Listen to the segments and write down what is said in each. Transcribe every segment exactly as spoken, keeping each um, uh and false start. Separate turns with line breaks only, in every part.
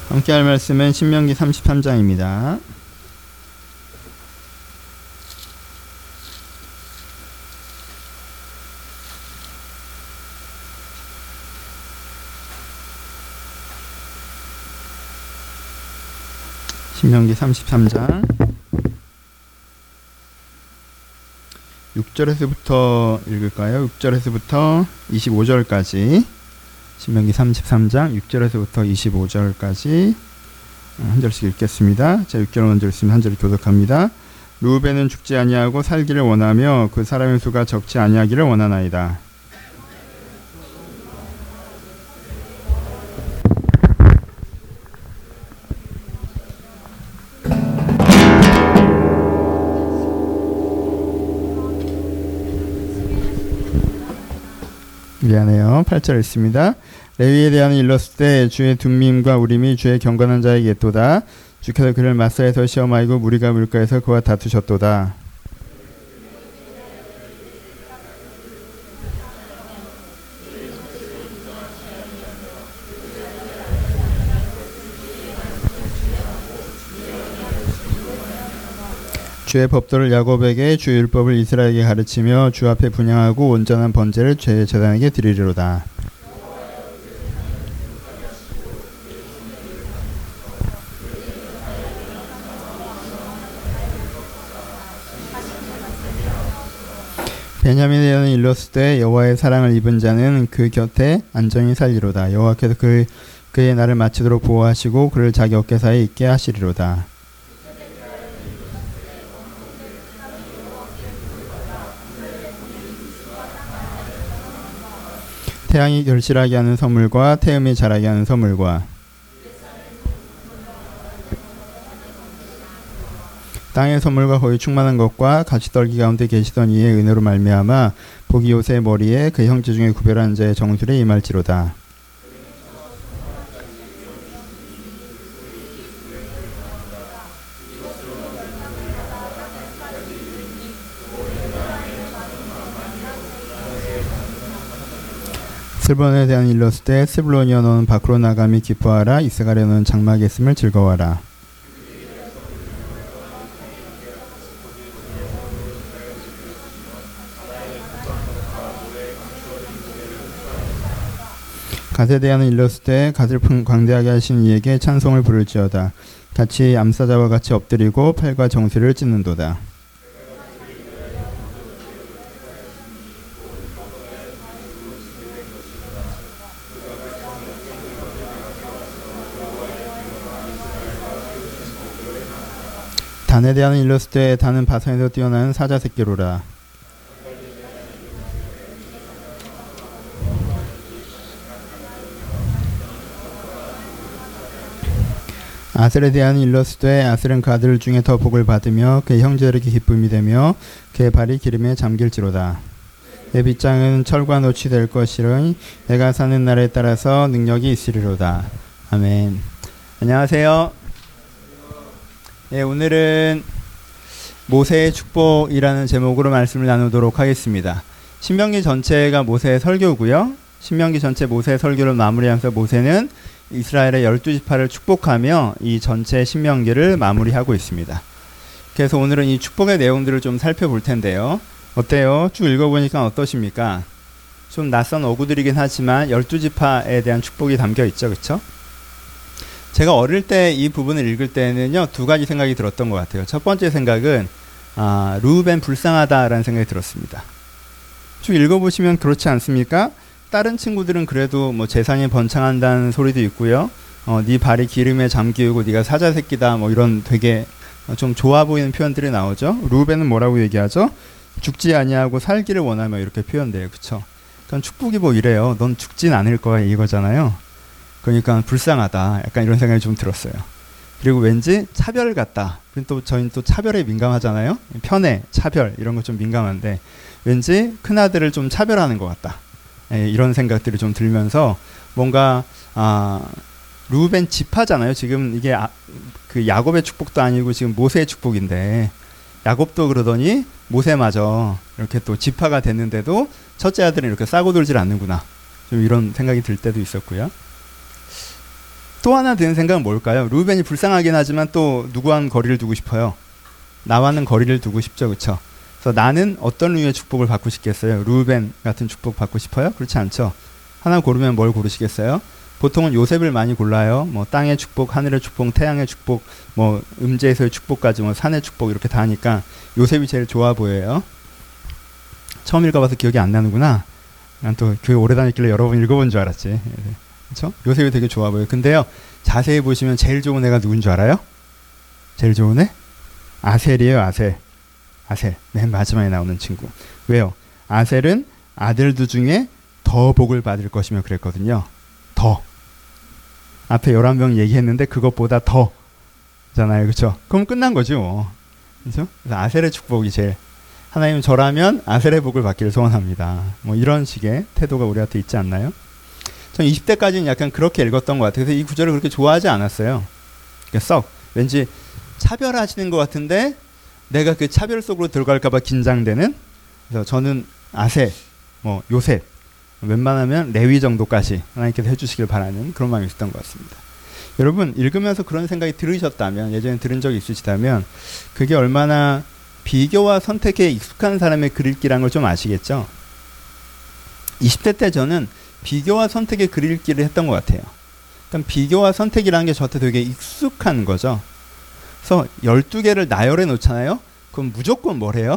함께 할 말씀은 신명기 삼십삼 장입니다. 신명기 삼십삼 장 육 절에서부터 읽을까요? 육 절에서부터 이십오 절까지 신명기 삼십삼 장 육 절에서부터 이십오 절까지 한 절씩 읽겠습니다. 자, 육 절 먼저 읽으면 한 절을 교독합니다. 르우벤은 죽지 아니하고 살기를 원하며 그 사람의 수가 적지 아니하기를 원하나이다. 미안해요. 팔 절 읽습니다. 레위에 대한 일렀을 때 주의 둠밈과 우림이 주의 경건한 자에게 있도다. 주께서 그를 마사에서 시험하이고 무리가 물가에서 그와 다투셨도다. 주의 법도를 야곱에게 주의 율법을 이스라엘에게 가르치며 주 앞에 분향하고 온전한 번제를 주의 제단에게 드리리로다. 베냐민에 대한 일렀을 때 여호와의 사랑을 입은 자는 그 곁에 안정히 살리로다. 여호와께서 그, 그의 날을 마치도록 보호하시고 그를 자기 어깨사이에 있게 하시리로다. 태양이 결실하게 하는 선물과 태음이 자라게 하는 선물과 땅의 선물과 거의 충만한 것과 가시떨기 가운데 계시던 이의 은혜로 말미암아 복이 요새의 머리에 그 형제 중에 구별하는 자의 정술에 임할지로다. 스불론에 대한 일렀을 때 스불론이여 너는 밖으로 나감이 기뻐하라. 이스가랴 너는 장막에 있음을 즐거워하라. 갓에 대한 일렀을 때 갓을 광대하게 하신 이에게 찬송을 부를지어다. 같이 암사자와 같이 엎드리고 팔과 정수리를 찢는도다. 단에 대한 일렀을 때 단은 바산에서 뛰어나는 사자 새끼로라. 아셀에 대한 일렀을 때 아셀은 그 아들 중에 더 복을 받으며 그의 형제들에게 기쁨이 되며 그의 발이 기름에 잠길지로다. 내 빗장은 철과 노치 될 것이니 내가 사는 날에 따라서 능력이 있으리로다. 아멘. 안녕하세요. 네, 오늘은 모세의 축복이라는 제목으로 말씀을 나누도록 하겠습니다. 신명기 전체가 모세의 설교고요. 신명기 전체 모세의 설교를 마무리하면서 모세는 이스라엘의 열두 지파를 축복하며 이 전체 신명기를 마무리하고 있습니다. 그래서 오늘은 이 축복의 내용들을 좀 살펴볼 텐데요. 어때요? 쭉 읽어보니까 어떠십니까? 좀 낯선 어구들이긴 하지만 열두 지파에 대한 축복이 담겨 있죠. 그렇죠? 제가 어릴 때 이 부분을 읽을 때는요, 두 가지 생각이 들었던 것 같아요. 첫 번째 생각은 아, 르우벤 불쌍하다라는 생각이 들었습니다. 쭉 읽어보시면 그렇지 않습니까? 다른 친구들은 그래도 뭐 재산이 번창한다는 소리도 있고요. 어, 네 발이 기름에 잠기고 네가 사자 새끼다 뭐 이런 되게 좀 좋아 보이는 표현들이 나오죠. 르우벤은 뭐라고 얘기하죠? 죽지 아니하고 살기를 원하며 이렇게 표현돼요. 그렇죠? 그러니까 축복이 뭐 이래요. 넌 죽진 않을 거야 이거잖아요. 그러니까 불쌍하다. 약간 이런 생각이 좀 들었어요. 그리고 왠지 차별 같다. 또 저희는 또 차별에 민감하잖아요. 편애, 차별 이런 거 좀 민감한데 왠지 큰아들을 좀 차별하는 것 같다. 예, 이런 생각들이 좀 들면서 뭔가 아, 르우벤 지파잖아요. 지금 이게 아, 그 야곱의 축복도 아니고 지금 모세의 축복인데 야곱도 그러더니 모세마저 이렇게 또 지파가 됐는데도 첫째 아들은 이렇게 싸고 돌질 않는구나. 좀 이런 생각이 들 때도 있었고요. 또 하나 드는 생각은 뭘까요? 루벤이 불쌍하긴 하지만 또 누구와는 거리를 두고 싶어요. 나와는 거리를 두고 싶죠. 그렇죠? 그래서 나는 어떤 류의 축복을 받고 싶겠어요? 루벤 같은 축복 받고 싶어요? 그렇지 않죠. 하나 고르면 뭘 고르시겠어요? 보통은 요셉을 많이 골라요. 뭐 땅의 축복, 하늘의 축복, 태양의 축복, 뭐 음지에서의 축복까지 뭐 산의 축복 이렇게 다 하니까 요셉이 제일 좋아 보여요. 처음 읽어봐서 기억이 안 나는구나. 난 또 교회 오래 다녔길래 여러 번 읽어본 줄 알았지. 그렇죠? 요셉이 되게 좋아 보여요. 근데요, 자세히 보시면 제일 좋은 애가 누군 줄 알아요? 제일 좋은 애? 아셀이에요. 아셀. 아셀. 맨 마지막에 나오는 친구. 왜요? 아셀은 아들들 중에 더 복을 받을 것이며 그랬거든요. 더. 앞에 열한 명 얘기했는데 그것보다 더 잖아요. 그렇죠? 그럼 끝난 거죠. 그렇죠? 그래서 아셀의 축복이 제일, 하나님 저라면 아셀의 복을 받기를 소원합니다. 뭐 이런 식의 태도가 우리한테 있지 않나요? 전 이십 대까지는 약간 그렇게 읽었던 것 같아요. 그래서 이 구절을 그렇게 좋아하지 않았어요. 그러니까 썩 왠지 차별하시는 것 같은데 내가 그 차별 속으로 들어갈까 봐 긴장되는. 그래서 저는 아셀, 뭐 요셉, 웬만하면 레위 정도까지 하나님께서 해주시길 바라는 그런 마음이 있었던 것 같습니다. 여러분 읽으면서 그런 생각이 들으셨다면, 예전에 들은 적이 있으시다면 그게 얼마나 비교와 선택에 익숙한 사람의 글읽기라는 걸 좀 아시겠죠? 이십 대 때 저는 비교와 선택의 글읽기를 했던 것 같아요. 그러니까 비교와 선택이라는 게 저한테 되게 익숙한 거죠. 그래서 열두 개를 나열해 놓잖아요. 그럼 무조건 뭘 해요?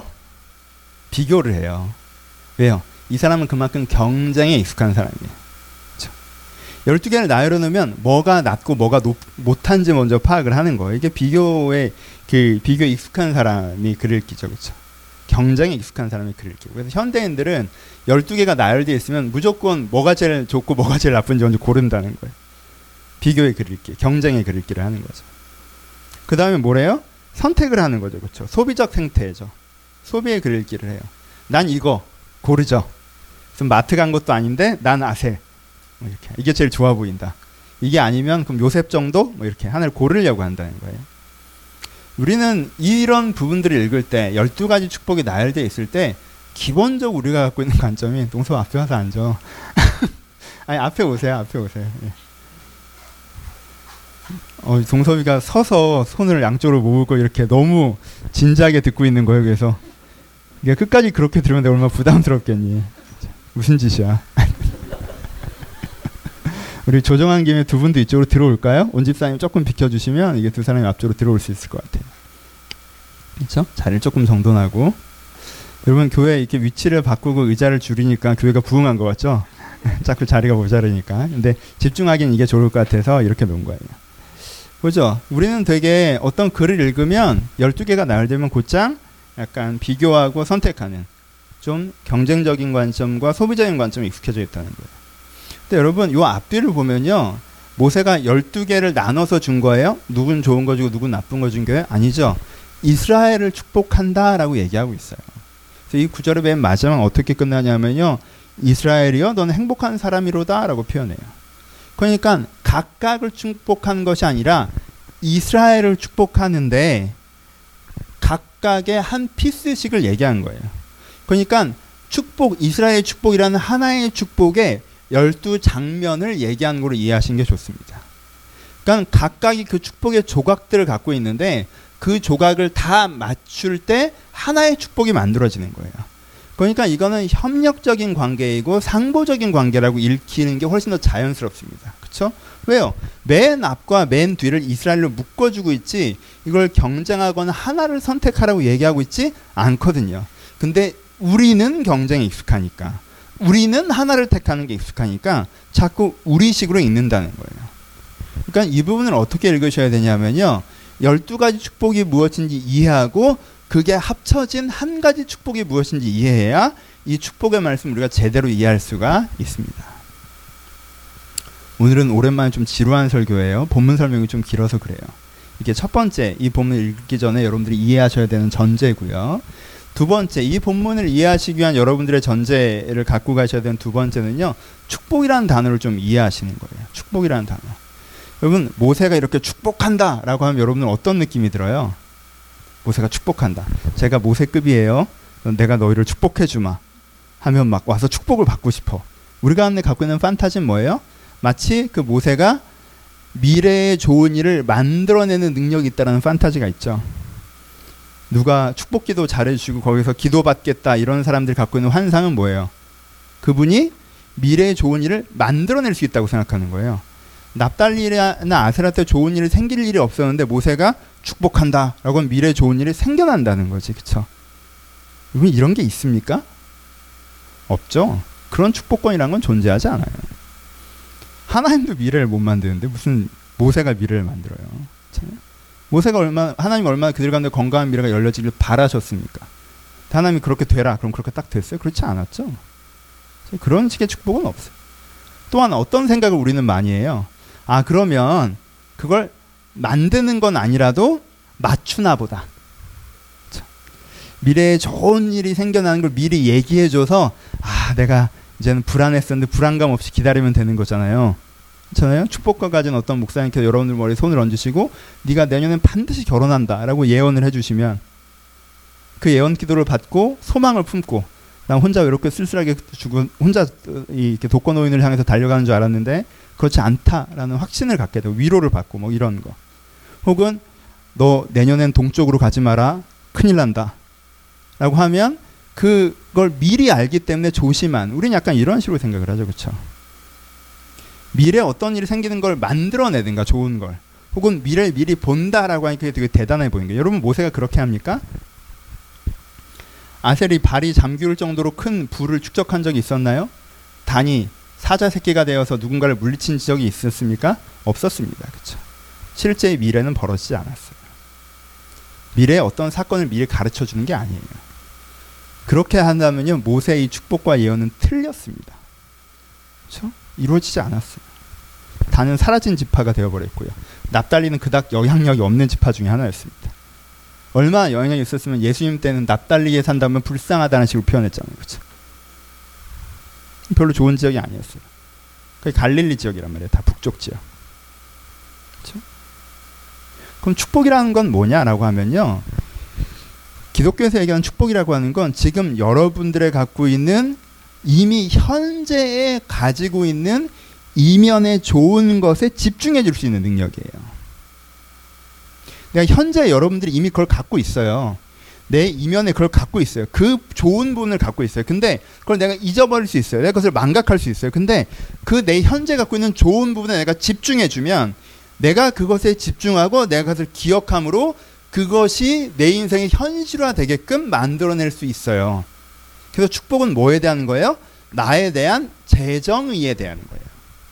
비교를 해요. 왜요? 이 사람은 그만큼 경쟁에 익숙한 사람이에요. 그렇죠? 열두 개를 나열해 놓으면 뭐가 낮고 뭐가 높, 못한지 먼저 파악을 하는 거예요. 이게 비교에 그 비교에 익숙한 사람이 글읽기죠. 그렇죠? 경쟁에 익숙한 사람이 글읽기고. 그래서 현대인들은 열두 개가 나열되어 있으면 무조건 뭐가 제일 좋고 뭐가 제일 나쁜지 먼저 고른다는 거예요. 비교의 글읽기, 경쟁의 글읽기를 하는 거죠. 그 다음에 뭐래요? 선택을 하는 거죠. 그렇죠? 소비적 생태죠. 소비의 글읽기를 해요. 난 이거 고르죠. 그래서 마트 간 것도 아닌데 난 아셀. 뭐 이렇게. 이게 제일 좋아 보인다. 이게 아니면 그럼 요셉 정도? 뭐 이렇게 하나를 고르려고 한다는 거예요. 우리는 이런 부분들을 읽을 때 열두 가지 축복이 나열되어 있을 때 기본적으로 우리가 갖고 있는 관점이, 동서 앞에 와서 앉아. 아니 앞에 오세요. 앞에 오세요. 예. 어, 동섭이가 서서 손을 양쪽으로 모으고 이렇게 너무 진지하게 듣고 있는 거예요. 그래서 이게 끝까지 그렇게 들으면 내가 얼마나 부담스럽겠니. 무슨 짓이야. 우리 조정한 김에 두 분도 이쪽으로 들어올까요? 온 집사님 조금 비켜주시면 이게 두 사람이 앞쪽으로 들어올 수 있을 것 같아요. 그렇죠? 자리를 조금 정돈하고. 여러분 교회 이렇게 위치를 바꾸고 의자를 줄이니까 교회가 부흥한 것 같죠? 자꾸 자리가 모자르니까. 근데 집중하기는 이게 좋을 것 같아서 이렇게 놓은 거예요. 그죠? 우리는 되게 어떤 글을 읽으면 열두 개가 나열되면 곧장 약간 비교하고 선택하는 좀 경쟁적인 관점과 소비적인 관점이 익숙해져 있다는 거예요. 근데 여러분 이 앞뒤를 보면요, 모세가 열두 개를 나눠서 준 거예요? 누군 좋은 거 주고 누군 나쁜 거 준 거예요? 아니죠. 이스라엘을 축복한다 라고 얘기하고 있어요. 그래서 이 구절의 맨 마지막 어떻게 끝나냐면요, 이스라엘이여 너는 행복한 사람이로다 라고 표현해요. 그러니까 각각을 축복하는 것이 아니라 이스라엘을 축복하는데 각각의 한 피스씩을 얘기한 거예요. 그러니까 축복, 이스라엘의 축복이라는 하나의 축복에 열두 장면을 얘기한 걸로 이해하시는 게 좋습니다. 그러니까 각각이 그 축복의 조각들을 갖고 있는데 그 조각을 다 맞출 때 하나의 축복이 만들어지는 거예요. 그러니까 이거는 협력적인 관계이고 상보적인 관계라고 읽히는 게 훨씬 더 자연스럽습니다. 그렇죠? 왜요? 맨 앞과 맨 뒤를 이스라엘로 묶어주고 있지 이걸 경쟁하거나 하나를 선택하라고 얘기하고 있지 않거든요. 근데 우리는 경쟁에 익숙하니까, 우리는 하나를 택하는 게 익숙하니까 자꾸 우리식으로 읽는다는 거예요. 그러니까 이 부분을 어떻게 읽으셔야 되냐면요, 열두 가지 축복이 무엇인지 이해하고 그게 합쳐진 한 가지 축복이 무엇인지 이해해야 이 축복의 말씀을 우리가 제대로 이해할 수가 있습니다. 오늘은 오랜만에 좀 지루한 설교예요. 본문 설명이 좀 길어서 그래요. 이게 첫 번째, 이 본문을 읽기 전에 여러분들이 이해하셔야 되는 전제고요. 두 번째, 이 본문을 이해하시기 위한 여러분들의 전제를 갖고 가셔야 되는 두 번째는요, 축복이라는 단어를 좀 이해하시는 거예요. 축복이라는 단어. 여러분, 모세가 이렇게 축복한다 라고 하면 여러분은 어떤 느낌이 들어요? 모세가 축복한다. 제가 모세급이에요. 내가 너희를 축복해 주마 하면 막 와서 축복을 받고 싶어. 우리가 갖고 있는 판타지는 뭐예요? 마치 그 모세가 미래의 좋은 일을 만들어내는 능력이 있다는 판타지가 있죠. 누가 축복기도 잘해주시고 거기서 기도받겠다 이런 사람들이 갖고 있는 환상은 뭐예요? 그분이 미래의 좋은 일을 만들어낼 수 있다고 생각하는 거예요. 납달리나 아세라 때 좋은 일이 생길 일이 없었는데 모세가 축복한다 라고 하면 미래의 좋은 일이 생겨난다는 거지. 그쵸? 이런 게 있습니까? 없죠. 그런 축복권이란 건 존재하지 않아요. 하나님도 미래를 못 만드는데 무슨 모세가 미래를 만들어요. 그렇잖아요? 모세가 얼마나, 하나님 얼마나 그들 가운데 건강한 미래가 열려지길 바라셨습니까? 하나님이 그렇게 되라. 그럼 그렇게 딱 됐어요? 그렇지 않았죠. 그런 식의 축복은 없어요. 또한 어떤 생각을 우리는 많이 해요. 아, 그러면 그걸 만드는 건 아니라도 맞추나 보다. 그렇죠? 미래에 좋은 일이 생겨나는 걸 미리 얘기해줘서 아, 내가 이제는 불안했었는데 불안감 없이 기다리면 되는 거잖아요. 그렇잖아요. 축복과 가진 어떤 목사님께서 여러분들 머리에 손을 얹으시고 네가 내년엔 반드시 결혼한다 라고 예언을 해주시면 그 예언 기도를 받고 소망을 품고 난 혼자 이렇게 쓸쓸하게 죽은 혼자 이렇게 독거노인을 향해서 달려가는 줄 알았는데 그렇지 않다라는 확신을 갖게 되고 위로를 받고 뭐 이런 거. 혹은 너 내년엔 동쪽으로 가지 마라. 큰일 난다. 라고 하면 그걸 미리 알기 때문에 조심한. 우리는 약간 이런 식으로 생각을 하죠. 그렇죠? 미래에 어떤 일이 생기는 걸 만들어내든가 좋은 걸. 혹은 미래를 미리 본다라고 하니까 되게 대단해 보이는 거예요. 여러분 모세가 그렇게 합니까? 아셀이 발이 잠길 정도로 큰 부를 축적한 적이 있었나요? 단이 사자 새끼가 되어서 누군가를 물리친 적이 있었습니까? 없었습니다. 그렇죠? 실제의 미래는 벌어지지 않았어요. 미래의 어떤 사건을 미리 가르쳐 주는 게 아니에요. 그렇게 한다면요, 모세의 축복과 예언은 틀렸습니다. 그렇죠? 이루어지지 않았어요. 단은 사라진 지파가 되어버렸고요. 납달리는 그닥 영향력이 없는 지파 중에 하나였습니다. 얼마나 영향력이 있었으면 예수님 때는 납달리에 산다면 불쌍하다는 식으로 표현했잖아요. 그렇죠? 별로 좋은 지역이 아니었어요. 그게 갈릴리 지역이란 말이에요. 다 북쪽 지역. 그렇죠? 그럼 축복이라는 건 뭐냐라고 하면요. 기독교에서 얘기하는 축복이라고 하는 건 지금 여러분들의 갖고 있는 이미 현재에 가지고 있는 이면에 좋은 것에 집중해 줄 수 있는 능력이에요. 그러니까 현재 여러분들이 이미 그걸 갖고 있어요. 내 이면에 그걸 갖고 있어요. 그 좋은 부분을 갖고 있어요. 근데 그걸 내가 잊어버릴 수 있어요. 내가 그것을 망각할 수 있어요. 근데 그 내 현재 갖고 있는 좋은 부분에 내가 집중해주면 내가 그것에 집중하고 내가 그것을 기억함으로 그것이 내 인생의 현실화 되게끔 만들어낼 수 있어요. 그래서 축복은 뭐에 대한 거예요? 나에 대한 재정의에 대한 거예요.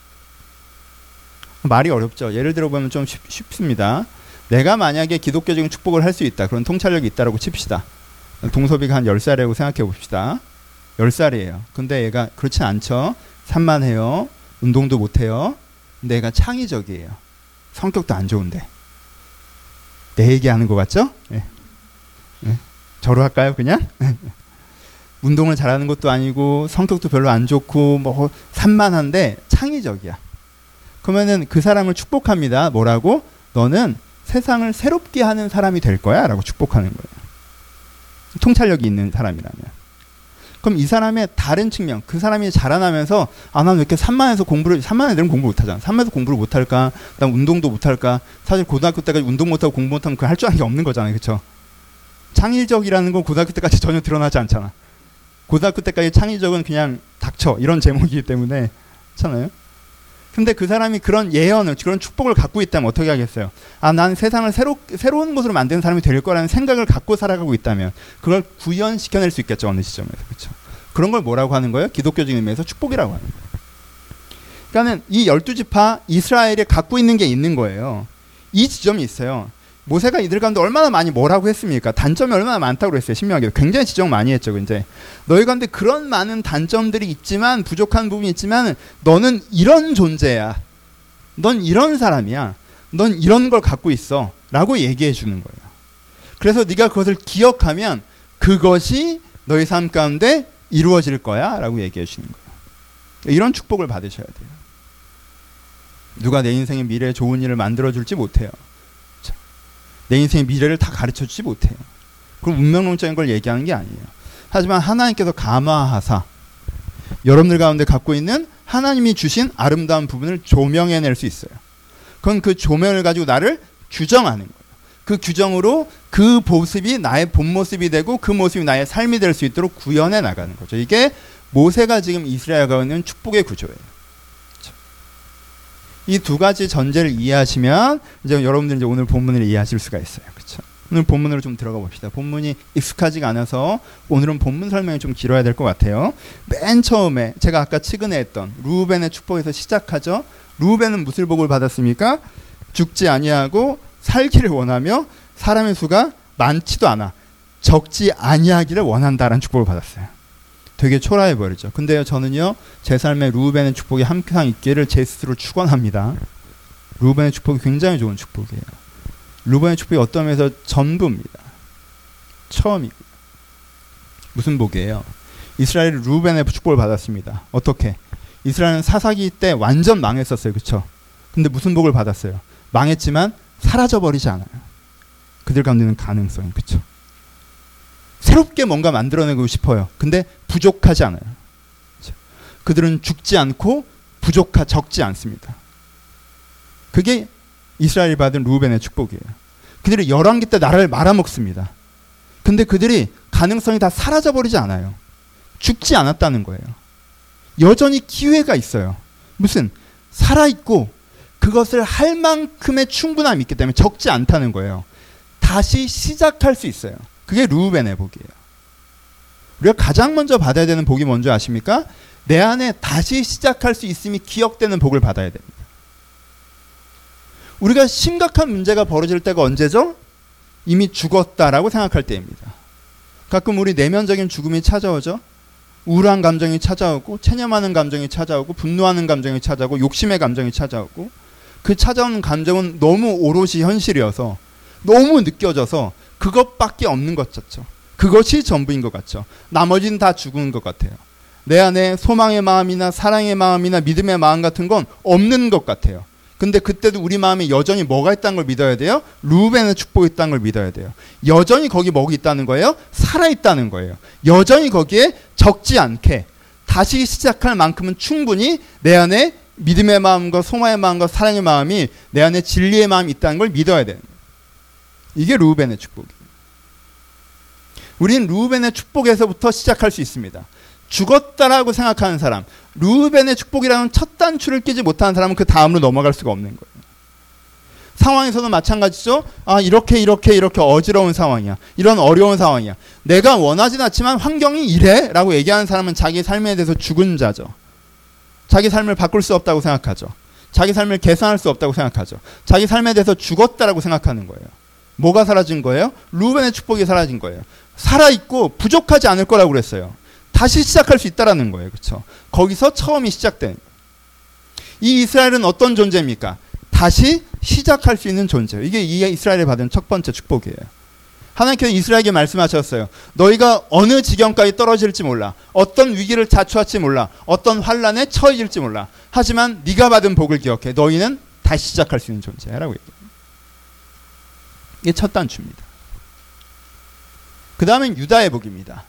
말이 어렵죠. 예를 들어보면 좀 쉽, 쉽습니다. 내가 만약에 기독교적인 축복을 할 수 있다. 그런 통찰력이 있다라고 칩시다. 동섭이가 한 열 살이라고 생각해 봅시다. 열 살이에요. 근데 얘가 그렇지 않죠. 산만해요. 운동도 못해요. 근데 얘가 창의적이에요. 성격도 안 좋은데. 내 얘기하는 것 같죠? 네. 네. 저로 할까요 그냥? 운동을 잘하는 것도 아니고 성격도 별로 안 좋고 뭐 산만한데 창의적이야. 그러면은 그 사람을 축복합니다. 뭐라고? 너는 세상을 새롭게 하는 사람이 될 거야 라고 축복하는 거예요. 통찰력이 있는 사람이라면. 그럼 이 사람의 다른 측면, 그 사람이 자라나면서 아, 난 왜 이렇게 산만해서 공부를, 산만 애들은 공부 못하잖아. 산만해서 공부를 못할까? 난 운동도 못할까? 사실 고등학교 때까지 운동 못하고 공부 못하면 그 할 줄 아는 게 없는 거잖아요. 그렇죠? 창의적이라는 건 고등학교 때까지 전혀 드러나지 않잖아. 고등학교 때까지 창의적은 그냥 닥쳐 이런 제목이기 때문에 그렇잖아요. 근데 그 사람이 그런 예언을, 그런 축복을 갖고 있다면 어떻게 하겠어요? 아, 난 세상을 새로, 새로운 것으로 만드는 사람이 될 거라는 생각을 갖고 살아가고 있다면 그걸 구현시켜낼 수 있겠죠. 어느 시점에서. 그렇죠? 그런 걸 뭐라고 하는 거예요? 기독교적인 의미에서 축복이라고 하는 거예요. 그러니까 이 열두 지파 이스라엘이 갖고 있는 게 있는 거예요. 이 지점이 있어요. 모세가 이들 가운데 얼마나 많이 뭐라고 했습니까? 단점이 얼마나 많다고 그랬어요. 신명하게 굉장히 지적 많이 했죠. 이제 너희 가운데 그런 많은 단점들이 있지만 부족한 부분이 있지만 너는 이런 존재야. 넌 이런 사람이야. 넌 이런 걸 갖고 있어. 라고 얘기해 주는 거예요. 그래서 네가 그것을 기억하면 그것이 너희 삶 가운데 이루어질 거야. 라고 얘기해 주는 거예요. 이런 축복을 받으셔야 돼요. 누가 내 인생의 미래에 좋은 일을 만들어줄지 못해요. 내 인생의 미래를 다 가르쳐주지 못해요. 그럼 운명론적인 걸 얘기하는 게 아니에요. 하지만 하나님께서 감화하사 여러분들 가운데 갖고 있는 하나님이 주신 아름다운 부분을 조명해낼 수 있어요. 그건 그 조명을 가지고 나를 규정하는 거예요. 그 규정으로 그 모습이 나의 본 모습이 되고 그 모습이 나의 삶이 될 수 있도록 구현해 나가는 거죠. 이게 모세가 지금 이스라엘에 가고 있는 축복의 구조예요. 이 두 가지 전제를 이해하시면 이제 여러분들이 이제 오늘 본문을 이해하실 수가 있어요. 그렇죠? 오늘 본문으로 좀 들어가 봅시다. 본문이 익숙하지가 않아서 오늘은 본문 설명이 좀 길어야 될 것 같아요. 맨 처음에 제가 아까 측은했던 루벤의 축복에서 시작하죠. 루벤은 무슨 복을 받았습니까? 죽지 아니하고 살기를 원하며 사람의 수가 많지도 않아 적지 아니하기를 원한다라는 축복을 받았어요. 되게 초라해 버리죠. 근데요, 저는요 제 삶에 루벤의 축복이 항상 있기를 제 스스로 축원합니다. 루벤의 축복이 굉장히 좋은 축복이에요. 루벤의 축복이 어떤 면에서 전부입니다. 처음이고. 무슨 복이에요? 이스라엘이 루벤의 축복을 받았습니다. 어떻게? 이스라엘은 사사기 때 완전 망했었어요. 그렇죠? 근데 무슨 복을 받았어요? 망했지만 사라져버리지 않아요. 그들 가운데는 가능성이. 그렇죠? 새롭게 뭔가 만들어내고 싶어요. 근데 부족하지 않아요. 그렇죠? 그들은 죽지 않고 부족하 적지 않습니다. 그게 이스라엘이 받은 루벤의 축복이에요. 그들이 열왕기 때 나라를 말아먹습니다. 근데 그들이 가능성이 다 사라져버리지 않아요. 죽지 않았다는 거예요. 여전히 기회가 있어요. 무슨? 살아있고 그것을 할 만큼의 충분함이 있기 때문에 적지 않다는 거예요. 다시 시작할 수 있어요. 그게 루벤의 복이에요. 우리가 가장 먼저 받아야 되는 복이 뭔지 아십니까? 내 안에 다시 시작할 수 있음이 기억되는 복을 받아야 됩니다. 우리가 심각한 문제가 벌어질 때가 언제죠? 이미 죽었다라고 생각할 때입니다. 가끔 우리 내면적인 죽음이 찾아오죠. 우울한 감정이 찾아오고 체념하는 감정이 찾아오고 분노하는 감정이 찾아오고 욕심의 감정이 찾아오고 그 찾아오는 감정은 너무 오롯이 현실이어서 너무 느껴져서 그것밖에 없는 것 같죠. 그것이 전부인 것 같죠. 나머지는 다 죽은 것 같아요. 내 안에 소망의 마음이나 사랑의 마음이나 믿음의 마음 같은 건 없는 것 같아요. 근데 그때도 우리 마음에 여전히 뭐가 있다는 걸 믿어야 돼요? 루벤의 축복이 있다는 걸 믿어야 돼요. 여전히 거기 뭐가 있다는 거예요? 살아있다는 거예요. 여전히 거기에 적지 않게 다시 시작할 만큼은 충분히 내 안에 믿음의 마음과 소망의 마음과 사랑의 마음이 내 안에 진리의 마음이 있다는 걸 믿어야 되는 거예요. 이게 루벤의 축복이에요. 우리는 루벤의 축복에서부터 시작할 수 있습니다. 죽었다라고 생각하는 사람, 루벤의 축복이라는 첫 단추를 끼지 못하는 사람은 그 다음으로 넘어갈 수가 없는 거예요. 상황에서도 마찬가지죠. 아, 이렇게 이렇게 이렇게 어지러운 상황이야. 이런 어려운 상황이야. 내가 원하진 않지만 환경이 이래? 라고 얘기하는 사람은 자기 삶에 대해서 죽은 자죠. 자기 삶을 바꿀 수 없다고 생각하죠. 자기 삶을 개선할 수 없다고 생각하죠. 자기 삶에 대해서 죽었다라고 생각하는 거예요. 뭐가 사라진 거예요? 루벤의 축복이 사라진 거예요. 살아있고 부족하지 않을 거라고 그랬어요. 다시 시작할 수 있다라는 거예요. 그렇죠? 거기서 처음이 시작된. 이 이스라엘은 어떤 존재입니까? 다시 시작할 수 있는 존재예요. 이게 이 이스라엘이 받은 첫 번째 축복이에요. 하나님께서 이스라엘에게 말씀하셨어요. 너희가 어느 지경까지 떨어질지 몰라. 어떤 위기를 자초할지 몰라. 어떤 환란에 처해질지 몰라. 하지만 네가 받은 복을 기억해. 너희는 다시 시작할 수 있는 존재라고 얘기해요. 이게 첫 단추입니다. 그 다음엔 유다의 복입니다.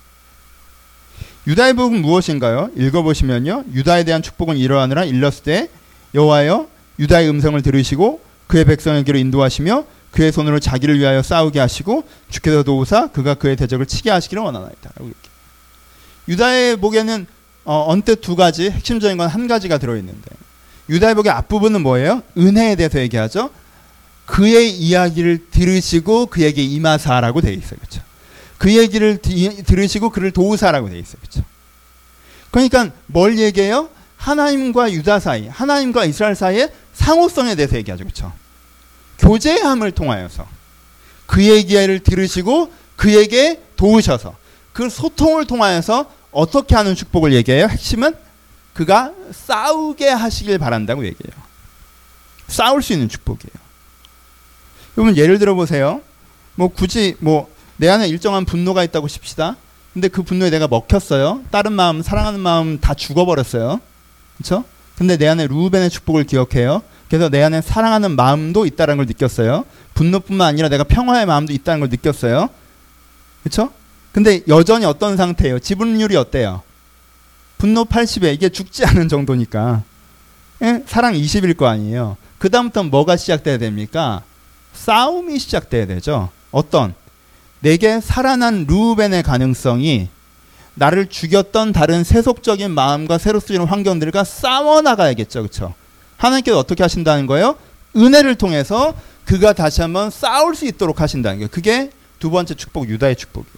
유다의 복은 무엇인가요? 읽어보시면요. 유다에 대한 축복은 이러하느라 일렀을 때 여호와여 유다의 음성을 들으시고 그의 백성에게로 인도하시며 그의 손으로 자기를 위하여 싸우게 하시고 주께서 도우사 그가 그의 대적을 치게 하시기를 원하나이다. 유다의 복에는 어, 언뜻 두 가지, 핵심적인 건 한 가지가 들어있는데 유다의 복의 앞부분은 뭐예요? 은혜에 대해서 얘기하죠. 그의 이야기를 들으시고 그에게 임하사라고 되어 있어요. 그렇죠? 그 얘기를 디, 들으시고 그를 도우사라고 되어 있어요. 그렇죠? 그러니까 뭘 얘기해요? 하나님과 유다 사이, 하나님과 이스라엘 사이의 상호성에 대해서 얘기하죠. 그렇죠? 교제함을 통하여서 그의 이야기를 들으시고 그에게 도우셔서 그 소통을 통하여서 어떻게 하는 축복을 얘기해요? 핵심은 그가 싸우게 하시길 바란다고 얘기해요. 싸울 수 있는 축복이에요. 여러분 예를 들어 보세요. 뭐 굳이 뭐 내 안에 일정한 분노가 있다고 칩시다. 근데 그 분노에 내가 먹혔어요. 다른 마음, 사랑하는 마음 다 죽어버렸어요. 그렇죠? 근데 내 안에 루벤의 축복을 기억해요. 그래서 내 안에 사랑하는 마음도 있다는 걸 느꼈어요. 분노뿐만 아니라 내가 평화의 마음도 있다는 걸 느꼈어요. 그렇죠? 근데 여전히 어떤 상태예요? 지분율이 어때요? 분노 팔십에 이게 죽지 않은 정도니까 예? 사랑 이십일 거 아니에요. 그 다음부터 뭐가 시작돼야 됩니까? 싸움이 시작돼야 되죠. 어떤? 내게 살아난 르우벤의 가능성이 나를 죽였던 다른 세속적인 마음과 새로 쓰이는 환경들과 싸워나가야겠죠. 그렇죠? 하나님께서 어떻게 하신다는 거예요? 은혜를 통해서 그가 다시 한번 싸울 수 있도록 하신다는 거예요. 그게 두 번째 축복, 유다의 축복이에요.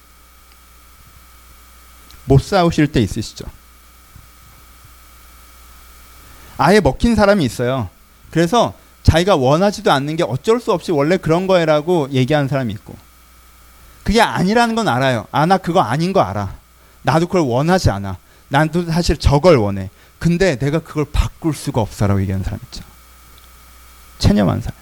못 싸우실 때 있으시죠? 아예 먹힌 사람이 있어요. 그래서 자기가 원하지도 않는 게 어쩔 수 없이 원래 그런 거라고 얘기하는 사람이 있고, 그게 아니라는 건 알아요. 아, 나 그거 아닌 거 알아. 나도 그걸 원하지 않아. 나도 사실 저걸 원해. 근데 내가 그걸 바꿀 수가 없어라고 얘기하는 사람 있죠. 체념한 사람.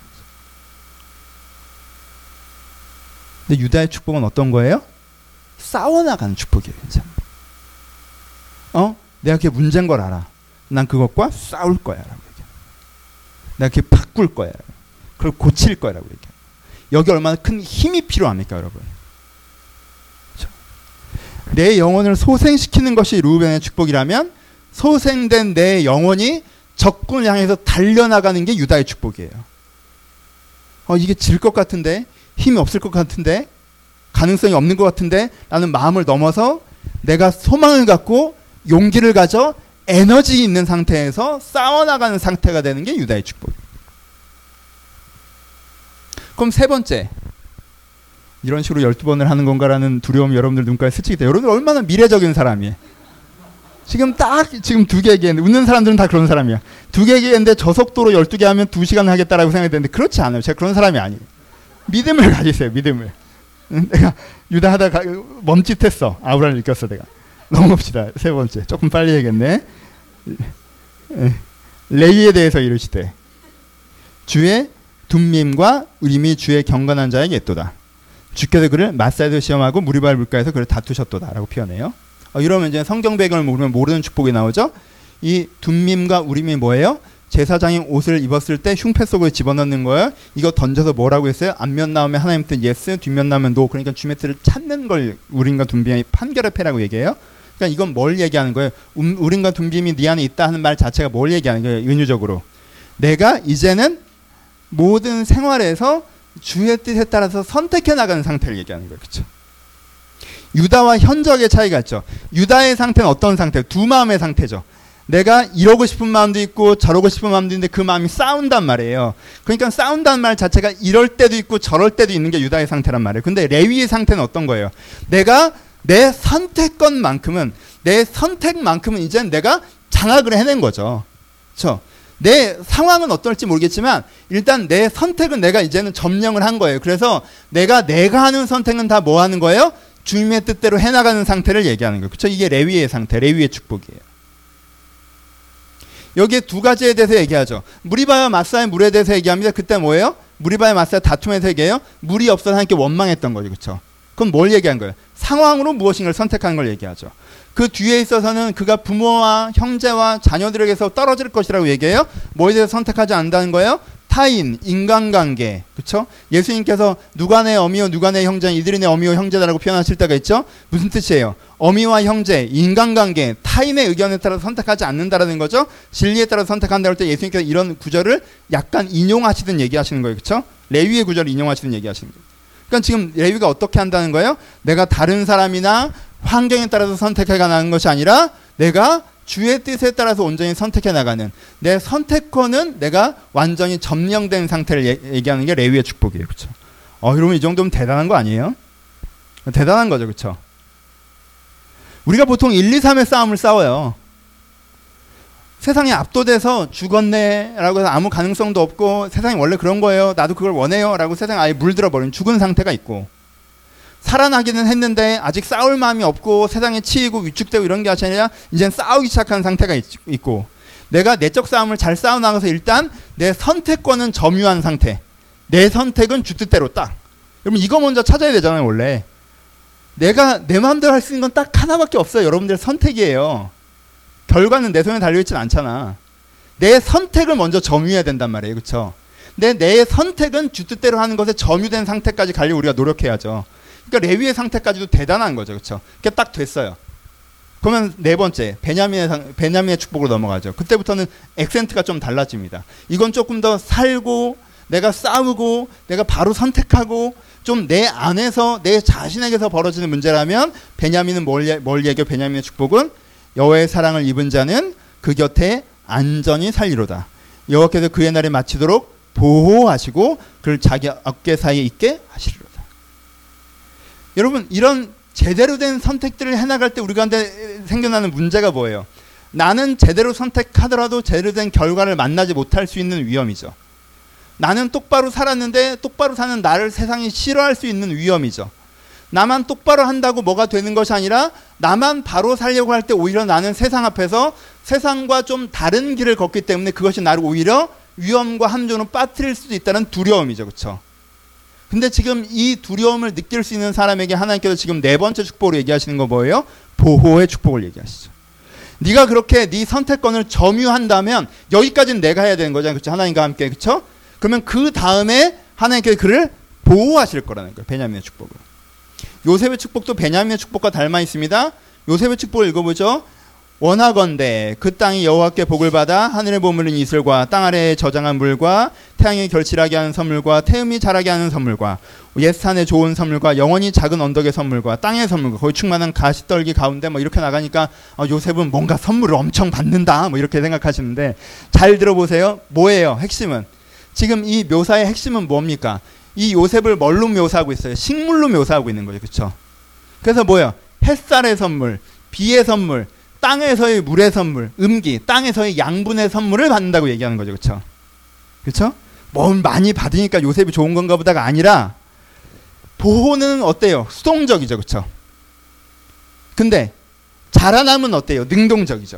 근데 유다의 축복은 어떤 거예요? 싸워나가는 축복이에요. 진짜. 어? 내가 그게 문제인 걸 알아. 난 그것과 싸울 거야 라고 얘기해요. 내가 그게 바꿀 거야. 그걸 고칠 거야 라고 얘기해요. 여기 얼마나 큰 힘이 필요합니까 여러분? 그렇죠? 내 영혼을 소생시키는 것이 르우벤의 축복이라면 소생된 내 영혼이 적군을 향해서 달려나가는 게 유다의 축복이에요. 어, 이게 질 것 같은데, 힘이 없을 것 같은데, 가능성이 없는 것 같은데 라는 마음을 넘어서 내가 소망을 갖고 용기를 가져 에너지 있는 상태에서 싸워나가는 상태가 되는 게 유다의 축복이에요. 그럼 세 번째, 이런 식으로 열두 번을 하는 건가라는 두려움이 여러분들 눈가에 스치게 돼요. 여러분들 얼마나 미래적인 사람이에요. 지금 딱 지금 두 개 얘기했는데, 웃는 사람들은 다 그런 사람이야. 두 개 얘기했는데 저 속도로 열두 개 하면 두 시간 하겠다라고 생각했는데 그렇지 않아요. 제가 그런 사람이 아니에요. 믿음을 가지세요. 믿음을. 내가 유다 하다가 멈칫했어. 아우라를 느꼈어 내가. 넘어봅시다. 세 번째. 조금 빨리 해야겠네. 레위에 대해서 이르시되 주의 둠밈과 우림이 주의 경건한 자에게 있도다. 주께서 그를 마사에서 시험하고 무리발 물가에서 그를 다투셨도다 라고 표현해요. 어, 이러면 이제 성경 배경을 모르면 모르는 축복이 나오죠. 이 둠밈과 우림이 뭐예요? 제사장이 옷을 입었을 때 흉패 속에 집어넣는 거예요. 이거 던져서 뭐라고 했어요? 앞면 나오면 하나님한테 예스, 뒷면 나오면 노. 그러니까 주메스를 찾는 걸 우림과 둠빔이 판결의 패라고 얘기해요. 그러니까 이건 뭘 얘기하는 거예요? 음, 우림과 둠빔이 네 안에 있다 하는 말 자체가 뭘 얘기하는 거예요? 은유적으로 내가 이제는 모든 생활에서 주의 뜻에 따라서 선택해 나가는 상태를 얘기하는 거예요. 그렇죠? 유다와 현적의 차이가 있죠. 유다의 상태는 어떤 상태? 두 마음의 상태죠. 내가 이러고 싶은 마음도 있고 저러고 싶은 마음도 있는데 그 마음이 싸운단 말이에요. 그러니까 싸운다는 말 자체가 이럴 때도 있고 저럴 때도 있는 게 유다의 상태란 말이에요. 근데 레위의 상태는 어떤 거예요? 내가 내 선택권만큼은 내 선택만큼은 이제 내가 장악을 해낸 거죠. 그렇죠? 내 상황은 어떨지 모르겠지만 일단 내 선택은 내가 이제는 점령을 한 거예요. 그래서 내가 내가 하는 선택은 다 뭐 하는 거예요? 주님의 뜻대로 해나가는 상태를 얘기하는 거예요. 그렇죠? 이게 레위의 상태, 레위의 축복이에요. 여기에 두 가지에 대해서 얘기하죠. 무리바와 마사의 물에 대해서 얘기합니다. 그때 뭐예요? 무리바와 마사의 다툼에서 얘기해요. 물이 없어서 하나님께 원망했던 거죠. 그렇죠? 그럼 뭘 얘기한 거예요? 상황으로 무엇인가를 선택하는 걸 얘기하죠. 그 뒤에 있어서는 그가 부모와 형제와 자녀들에게서 떨어질 것이라고 얘기해요. 뭐에 대해서 선택하지 않는다는 거예요? 타인, 인간관계. 그렇죠? 예수님께서 누가 내 어미요 누가 내 형제, 이들이 내 어미요 형제다라고 표현하실 때가 있죠. 무슨 뜻이에요? 어미와 형제, 인간관계, 타인의 의견에 따라서 선택하지 않는다라는 거죠. 진리에 따라서 선택한다 할 때 예수님께서 이런 구절을 약간 인용하시든 얘기하시는 거예요. 그렇죠? 레위의 구절을 인용하시든 얘기하시는 거예요. 그러니까 지금 레위가 어떻게 한다는 거예요? 내가 다른 사람이나 환경에 따라서 선택해 나가는 것이 아니라 내가 주의 뜻에 따라서 온전히 선택해 나가는 내 선택권은 내가 완전히 점령된 상태를 얘, 얘기하는 게 레위의 축복이에요. 그렇죠? 어, 여러분 이 정도면 대단한 거 아니에요? 대단한 거죠. 그렇죠? 우리가 보통 일, 이, 삼의 싸움을 싸워요. 세상에 압도돼서 죽었네 라고 해서 아무 가능성도 없고 세상이 원래 그런 거예요. 나도 그걸 원해요 라고 세상에 아예 물들어버린 죽은 상태가 있고, 살아나기는 했는데 아직 싸울 마음이 없고 세상에 치이고 위축되고 이런 게 아니라 이제는 싸우기 시작한 상태가 있, 있고 내가 내적 싸움을 잘 싸워나가서 일단 내 선택권은 점유한 상태, 내 선택은 주 뜻대로 딱. 여러분 이거 먼저 찾아야 되잖아요. 원래 내가 내 마음대로 할 수 있는 건 딱 하나밖에 없어요. 여러분들의 선택이에요. 결과는 내 손에 달려있진 않잖아. 내 선택을 먼저 점유해야 된단 말이에요. 그렇죠? 근데 내 선택은 주 뜻대로 하는 것에 점유된 상태까지 가려고 우리가 노력해야죠. 그러니까 레위의 상태까지도 대단한 거죠. 그렇죠? 그게 딱 됐어요. 그러면 네 번째 베냐민의 베냐민의 축복으로 넘어가죠. 그때부터는 액센트가 좀 달라집니다. 이건 조금 더 살고 내가 싸우고 내가 바로 선택하고 좀 내 안에서 내 자신에게서 벌어지는 문제라면 베냐민은 뭘, 뭘 얘기해? 베냐민의 축복은 여호와의 사랑을 입은 자는 그 곁에 안전히 살리로다. 여호와께서 그의 날에 마치도록 보호하시고 그를 자기 어깨 사이에 있게 하시리로다. 여러분 이런 제대로 된 선택들을 해나갈 때 우리가 생겨나는 문제가 뭐예요? 나는 제대로 선택하더라도 제대로 된 결과를 만나지 못할 수 있는 위험이죠. 나는 똑바로 살았는데 똑바로 사는 나를 세상이 싫어할 수 있는 위험이죠. 나만 똑바로 한다고 뭐가 되는 것이 아니라 나만 바로 살려고 할 때 오히려 나는 세상 앞에서 세상과 좀 다른 길을 걷기 때문에 그것이 나를 오히려 위험과 함정으로 빠뜨릴 수도 있다는 두려움이죠. 그렇죠? 근데 지금 이 두려움을 느낄 수 있는 사람에게 하나님께서 지금 네 번째 축복으로 얘기하시는 거 뭐예요? 보호의 축복을 얘기하시죠. 네가 그렇게 네 선택권을 점유한다면 여기까지는 내가 해야 되는 거잖아요. 그렇죠? 하나님과 함께. 그렇죠? 그러면 그 다음에 하나님께서 그를 보호하실 거라는 거예요. 베냐민의 축복을. 요셉의 축복도 베냐민의 축복과 닮아 있습니다. 요셉의 축복을 읽어보죠. 원하건대 그 땅이 여호와께 복을 받아 하늘에 머무는 이슬과 땅 아래에 저장한 물과 태양이 결실하게 하는 선물과 태음이 자라게 하는 선물과 옛산의 좋은 선물과 영원히 작은 언덕의 선물과 땅의 선물과 거기 충만한 가시떨기 가운데 뭐 이렇게 나가니까 어, 요셉은 뭔가 선물을 엄청 받는다 뭐 이렇게 생각하시는데 잘 들어보세요. 뭐예요? 핵심은 지금 이 묘사의 핵심은 뭡니까? 이 요셉을 뭘로 묘사하고 있어요? 식물로 묘사하고 있는 거예요. 그렇죠? 그래서 뭐예요? 햇살의 선물, 비의 선물, 땅에서의 물의 선물, 음기, 땅에서의 양분의 선물을 받는다고 얘기하는 거죠. 그렇죠? 그렇죠? 뭐 많이 받으니까 요셉이 좋은 건가 보다가 아니라 보호는 어때요? 수동적이죠. 그렇죠? 근데 자라남은 어때요? 능동적이죠.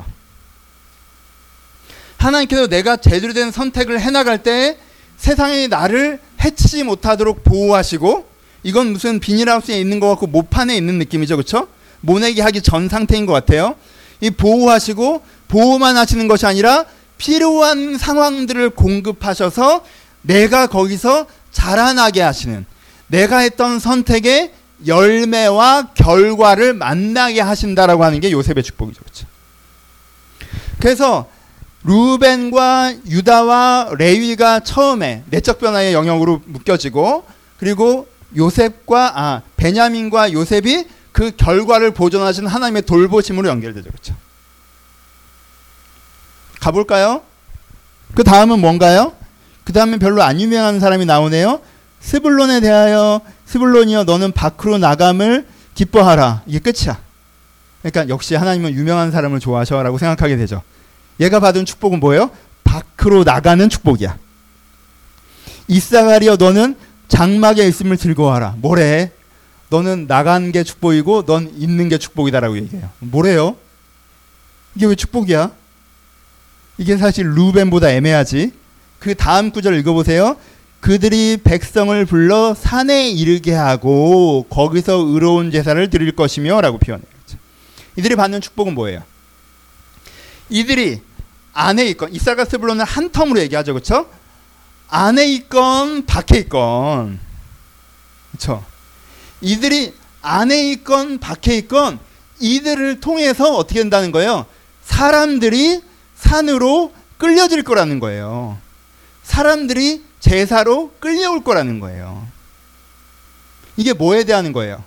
하나님께서 내가 제대로 된 선택을 해나갈 때 세상이 나를 해치지 못하도록 보호하시고 이건 무슨 비닐하우스에 있는 것 같고 모판에 있는 느낌이죠. 그렇죠? 모내기 하기 전 상태인 것 같아요. 이 보호하시고 보호만 하시는 것이 아니라 필요한 상황들을 공급하셔서 내가 거기서 자라나게 하시는 내가 했던 선택의 열매와 결과를 만나게 하신다라고 하는 게 요셉의 축복이죠. 그렇죠? 그래서 루벤과 유다와 레위가 처음에 내적 변화의 영역으로 묶여지고 그리고 요셉과 아 베냐민과 요셉이 그 결과를 보존하시는 하나님의 돌보심으로 연결되죠. 그렇죠? 가볼까요? 그 다음은 뭔가요? 그 다음에 별로 안 유명한 사람이 나오네요. 스불론에 대하여 스불론이여 너는 밖으로 나감을 기뻐하라. 이게 끝이야. 그러니까 역시 하나님은 유명한 사람을 좋아하셔라고 생각하게 되죠. 얘가 받은 축복은 뭐예요? 밖으로 나가는 축복이야. 이사가리여 너는 장막에 있음을 즐거워하라. 뭐래? 너는 나간 게 축복이고 넌 있는 게 축복이다라고 얘기해요. 뭐래요? 이게 왜 축복이야? 이게 사실 루벤보다 애매하지. 그 다음 구절 읽어보세요. 그들이 백성을 불러 산에 이르게 하고 거기서 의로운 제사를 드릴 것이며 라고 표현해요. 이들이 받는 축복은 뭐예요? 이들이 안에 있건 이사가 스불론은 한 텀으로 얘기하죠. 그렇죠? 안에 있건 밖에 있건 그렇죠? 이들이 안에 있건 밖에 있건 이들을 통해서 어떻게 된다는 거예요? 사람들이 산으로 끌려질 거라는 거예요. 사람들이 제사로 끌려올 거라는 거예요. 이게 뭐에 대한 거예요?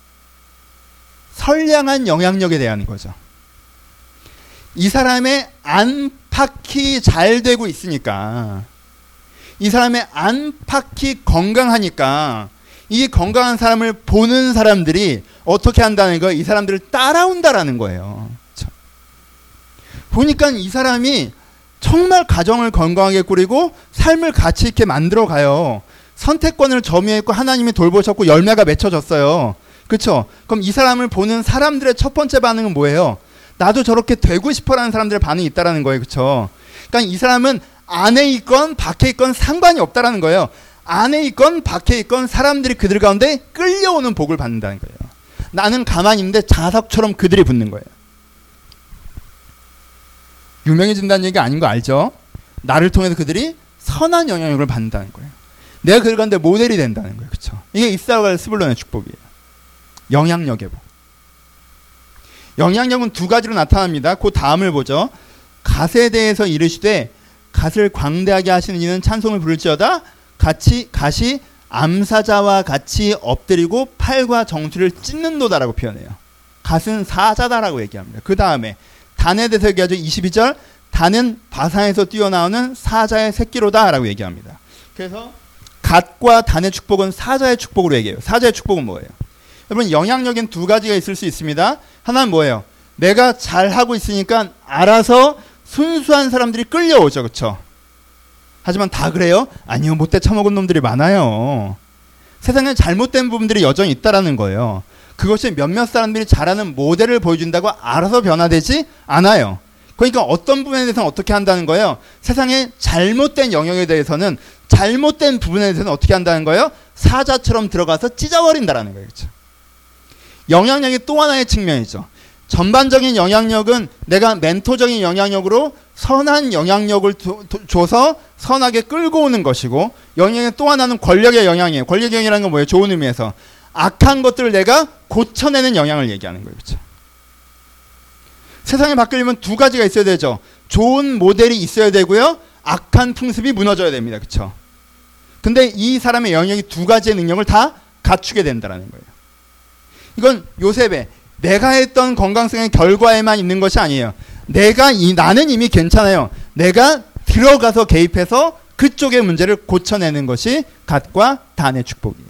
선량한 영향력에 대한 거죠. 이 사람의 안팎이 잘 되고 있으니까 이 사람의 안팎이 건강하니까 이 건강한 사람을 보는 사람들이 어떻게 한다는 거예요? 이 사람들을 따라온다라는 거예요. 그렇죠? 보니까 이 사람이 정말 가정을 건강하게 꾸리고 삶을 가치 있게 만들어 가요. 선택권을 점유했고 하나님이 돌보셨고 열매가 맺혀졌어요. 그렇죠? 그럼 이 사람을 보는 사람들의 첫 번째 반응은 뭐예요? 나도 저렇게 되고 싶어라는 사람들의 반응이 있다라는 거예요. 그렇죠? 그러니까 이 사람은 안에 있건 밖에 있건 상관이 없다라는 거예요. 안에 있건 밖에 있건 사람들이 그들 가운데 끌려오는 복을 받는다는 거예요. 나는 가만히 있는데 자석처럼 그들이 붙는 거예요. 유명해진다는 얘기가 아닌 거 알죠? 나를 통해서 그들이 선한 영향력을 받는다는 거예요. 내가 그들 가운데 모델이 된다는 거예요. 그렇죠? 이게 이사갈 스불론의 축복이에요. 영향력의 복. 영향력은 두 가지로 나타납니다. 그 다음을 보죠. 갓에 대해서 이르시되 갓을 광대하게 하시는 이는 찬송을 부를지어다. 같이 갓이 암사자와 같이 엎드리고 팔과 정수리를 찢는도다라고 표현해요. 갓은 사자다라고 얘기합니다. 그 다음에 단에 대해서 얘기하죠. 이십이 절 단은 바산에서 뛰어나오는 사자의 새끼로다라고 얘기합니다. 그래서 갓과 단의 축복은 사자의 축복으로 얘기해요. 사자의 축복은 뭐예요? 여러분 영향력엔 두 가지가 있을 수 있습니다. 하나는 뭐예요? 내가 잘하고 있으니까 알아서 순수한 사람들이 끌려오죠. 그렇죠? 하지만 다 그래요? 아니요. 못돼 처먹은 놈들이 많아요. 세상에 잘못된 부분들이 여전히 있다라는 거예요. 그것이 몇몇 사람들이 잘하는 모델을 보여준다고 알아서 변화되지 않아요. 그러니까 어떤 부분에 대해서는 어떻게 한다는 거예요? 세상에 잘못된 영역에 대해서는 잘못된 부분에 대해서는 어떻게 한다는 거예요? 사자처럼 들어가서 찢어버린다라는 거예요. 그렇죠? 영향력이 또 하나의 측면이죠. 전반적인 영향력은 내가 멘토적인 영향력으로 선한 영향력을 도, 도, 줘서 선하게 끌고 오는 것이고, 영향의 또 하나는 권력의 영향이에요. 권력의 영향이라는 건 뭐예요? 좋은 의미에서 악한 것들을 내가 고쳐내는 영향을 얘기하는 거예요. 그렇죠? 세상이 바뀌려면 두 가지가 있어야 되죠. 좋은 모델이 있어야 되고요. 악한 풍습이 무너져야 됩니다. 그렇죠? 근데 이 사람의 영역이 두 가지의 능력을 다 갖추게 된다는 거예요. 이건 요셉의 내가 했던 건강성의 결과에만 있는 것이 아니에요. 내가 이, 나는 이미 괜찮아요. 내가 들어가서 개입해서 그쪽의 문제를 고쳐내는 것이 갓과 단의 축복이에요.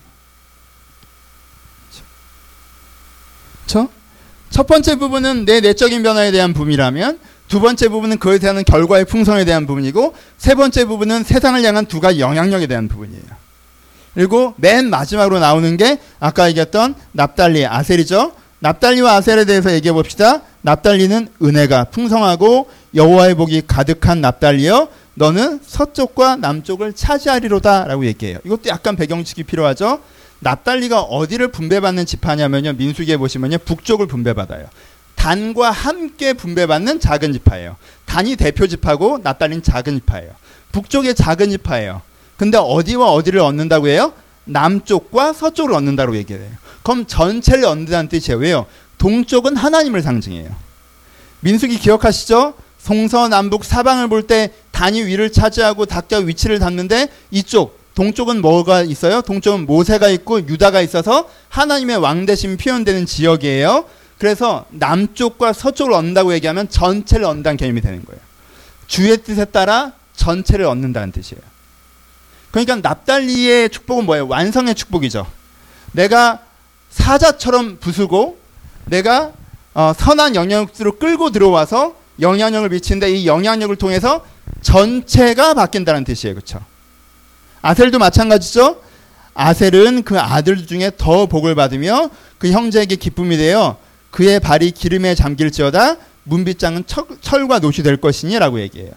그렇죠? 첫 번째 부분은 내 내적인 변화에 대한 부분이라면, 두 번째 부분은 그에 대한 결과의 풍성에 대한 부분이고, 세 번째 부분은 세상을 향한 두 가지 영향력에 대한 부분이에요. 그리고 맨 마지막으로 나오는 게 아까 얘기했던 납달리, 아셀이죠. 납달리와 아셀에 대해서 얘기해 봅시다. 납달리는 은혜가 풍성하고 여호와의 복이 가득한 납달리여 너는 서쪽과 남쪽을 차지하리로다 라고 얘기해요. 이것도 약간 배경지식이 필요하죠. 납달리가 어디를 분배받는 지파냐면요, 민수기에 보시면요, 북쪽을 분배받아요. 단과 함께 분배받는 작은 지파예요. 단이 대표 지파고 납달리는 작은 지파예요. 북쪽의 작은 지파예요. 근데 어디와 어디를 얻는다고 해요? 남쪽과 서쪽을 얻는다고 얘기해요. 그럼 전체를 얻는다는 뜻이에요. 왜요? 동쪽은 하나님을 상징해요. 민수기 기억하시죠? 동서남북 사방을 볼 때 단이 위를 차지하고 각자 위치를 잡는데, 이쪽 동쪽은 뭐가 있어요? 동쪽은 모세가 있고 유다가 있어서 하나님의 왕대심이 표현되는 지역이에요. 그래서 남쪽과 서쪽을 얻는다고 얘기하면 전체를 얻는다는 개념이 되는 거예요. 주의 뜻에 따라 전체를 얻는다는 뜻이에요. 그러니까 납달리의 축복은 뭐예요? 완성의 축복이죠. 내가 사자처럼 부수고 내가 어, 선한 영향력으로 끌고 들어와서 영향력을 미치는데, 이 영향력을 통해서 전체가 바뀐다는 뜻이에요. 그렇죠? 아셀도 마찬가지죠. 아셀은 그 아들 중에 더 복을 받으며 그 형제에게 기쁨이 되어 그의 발이 기름에 잠길지어다. 문빗장은 철, 철과 노시 될 것이니 라고 얘기해요.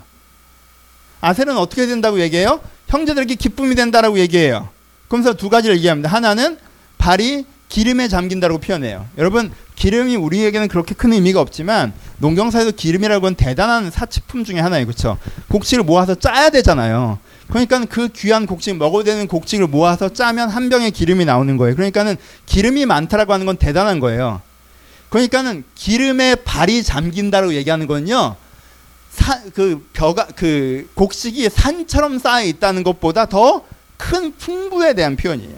아셀은 어떻게 된다고 얘기해요? 형제들에게 기쁨이 된다라고 얘기해요. 그러면서 두 가지를 얘기합니다. 하나는 발이 기름에 잠긴다고 표현해요. 여러분, 기름이 우리에게는 그렇게 큰 의미가 없지만 농경사에서 기름이라고 하는 대단한 사치품 중에 하나예요. 그렇죠? 곡식을 모아서 짜야 되잖아요. 그러니까 그 귀한 곡식, 먹어도 되는 곡식을 모아서 짜면 한 병의 기름이 나오는 거예요. 그러니까는 기름이 많다라고 하는 건 대단한 거예요. 그러니까는 기름에 발이 잠긴다라고 얘기하는 건요, 사, 그 벼가 그 곡식이 산처럼 쌓여 있다는 것보다 더 큰 풍부에 대한 표현이에요.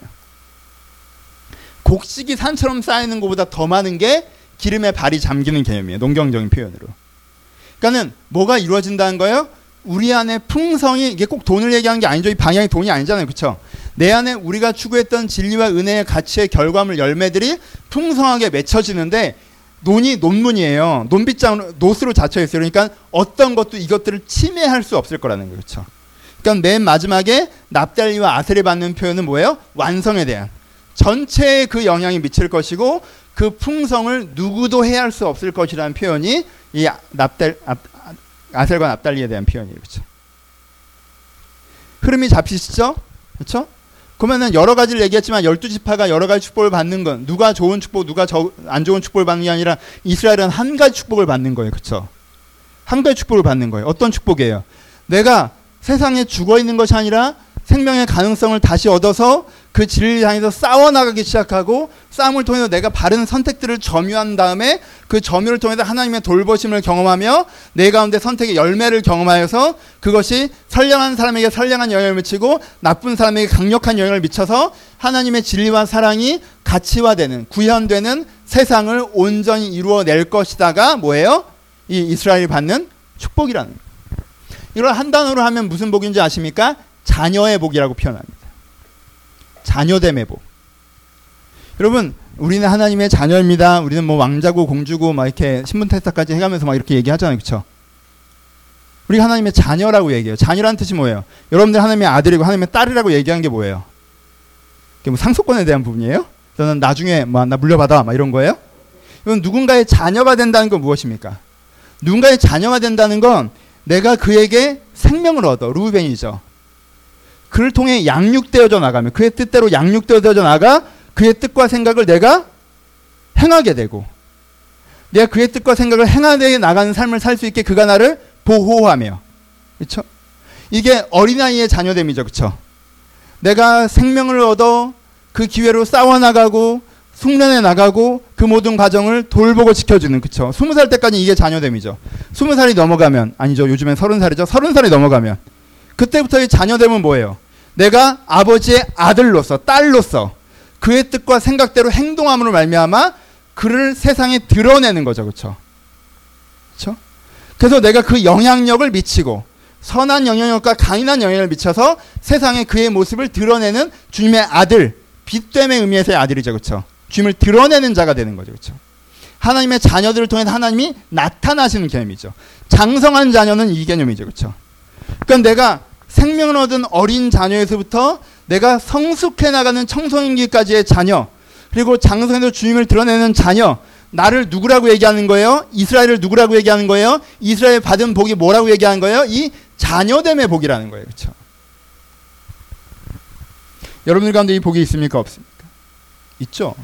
곡식이 산처럼 쌓이는 것보다 더 많은 게 기름에 발이 잠기는 개념이에요. 농경적인 표현으로. 그러니까는 뭐가 이루어진다는 거예요? 우리 안에 풍성이, 이게 꼭 돈을 얘기하는 게 아니죠. 이 방향이 돈이 아니잖아요. 그렇죠? 내 안에 우리가 추구했던 진리와 은혜의 가치의 결과물, 열매들이 풍성하게 맺혀지는데, 논이 논문이에요. 논빗장으로, 노스로 닫혀 있어요. 그러니까 어떤 것도 이것들을 침해할 수 없을 거라는 거예요. 그렇죠? 그러니까 맨 마지막에 납달리와 아셀이 받는 표현은 뭐예요? 완성에 대한. 전체에 그 영향이 미칠 것이고 그 풍성을 누구도 해할 수 없을 것이라는 표현이 이 납달, 아셀과 납달리에 대한 표현이에요. 그렇죠? 흐름이 잡히시죠? 그렇죠? 그러면은 여러 가지를 얘기했지만 열두 지파가 여러 가지 축복을 받는 건, 누가 좋은 축복, 누가 저, 안 좋은 축복을 받는 게 아니라 이스라엘은 한 가지 축복을 받는 거예요. 그렇죠? 한 가지 축복을 받는 거예요. 어떤 축복이에요? 내가 세상에 죽어 있는 것이 아니라 생명의 가능성을 다시 얻어서 그 진리를 향해서 싸워나가기 시작하고 싸움을 통해서 내가 바른 선택들을 점유한 다음에 그 점유를 통해서 하나님의 돌보심을 경험하며 내 가운데 선택의 열매를 경험하여서 그것이 선량한 사람에게 선량한 영향을 미치고 나쁜 사람에게 강력한 영향을 미쳐서 하나님의 진리와 사랑이 가치화되는 구현되는 세상을 온전히 이루어낼 것이다가 뭐예요? 이 이스라엘이 받는 축복이라는 거예요. 이걸 한 단어로 하면 무슨 복인지 아십니까? 자녀의 복이라고 표현합니다. 자녀됨의 복. 여러분, 우리는 하나님의 자녀입니다. 우리는 뭐 왕자고 공주고 막 이렇게 신분 테스트까지 해가면서 막 이렇게 얘기하잖아요, 그렇죠? 우리가 하나님의 자녀라고 얘기해요. 자녀라는 뜻이 뭐예요? 여러분들 하나님의 아들이고 하나님의 딸이라고 얘기한 게 뭐예요? 그게 뭐 상속권에 대한 부분이에요? 저는 나중에 뭐 나 물려받아 막 이런 거예요? 이건 누군가의 자녀가 된다는 건 무엇입니까? 누군가의 자녀가 된다는 건 내가 그에게 생명을 얻어. 루벤이죠. 그를 통해 양육되어져 나가면 그의 뜻대로 양육되어져 나가 그의 뜻과 생각을 내가 행하게 되고 내가 그의 뜻과 생각을 행하게 나가는 삶을 살 수 있게 그가 나를 보호하며, 그렇죠? 이게 어린아이의 자녀됨이죠, 그렇죠? 내가 생명을 얻어 그 기회로 싸워나가고 숙련해 나가고 그 모든 과정을 돌보고 지켜주는, 그쵸? 스무 살 때까지 이게 자녀됨이죠. 스무 살이 넘어가면, 아니죠, 요즘엔 서른 살이죠. 서른 살이 넘어가면 그때부터의 자녀됨은 뭐예요? 내가 아버지의 아들로서 딸로서 그의 뜻과 생각대로 행동함으로 말미암아 그를 세상에 드러내는 거죠, 그쵸? 그쵸? 그래서 내가 그 영향력을 미치고 선한 영향력과 강인한 영향을 미쳐서 세상에 그의 모습을 드러내는 주님의 아들, 빛됨의 의미에서의 아들이죠, 그쵸? 주님을 드러내는 자가 되는 거죠, 그렇죠? 하나님의 자녀들을 통해 하나님이 나타나시는 개념이죠. 장성한 자녀는 이 개념이죠, 그렇죠? 그러니까 내가 생명을 얻은 어린 자녀에서부터 내가 성숙해 나가는 청소년기까지의 자녀, 그리고 장성해서 주님을 드러내는 자녀, 나를 누구라고 얘기하는 거예요? 이스라엘을 누구라고 얘기하는 거예요? 이스라엘 받은 복이 뭐라고 얘기하는 거예요? 이 자녀됨의 복이라는 거예요, 그렇죠? 여러분들 가운데 이 복이 있습니까, 없습니까? 있죠.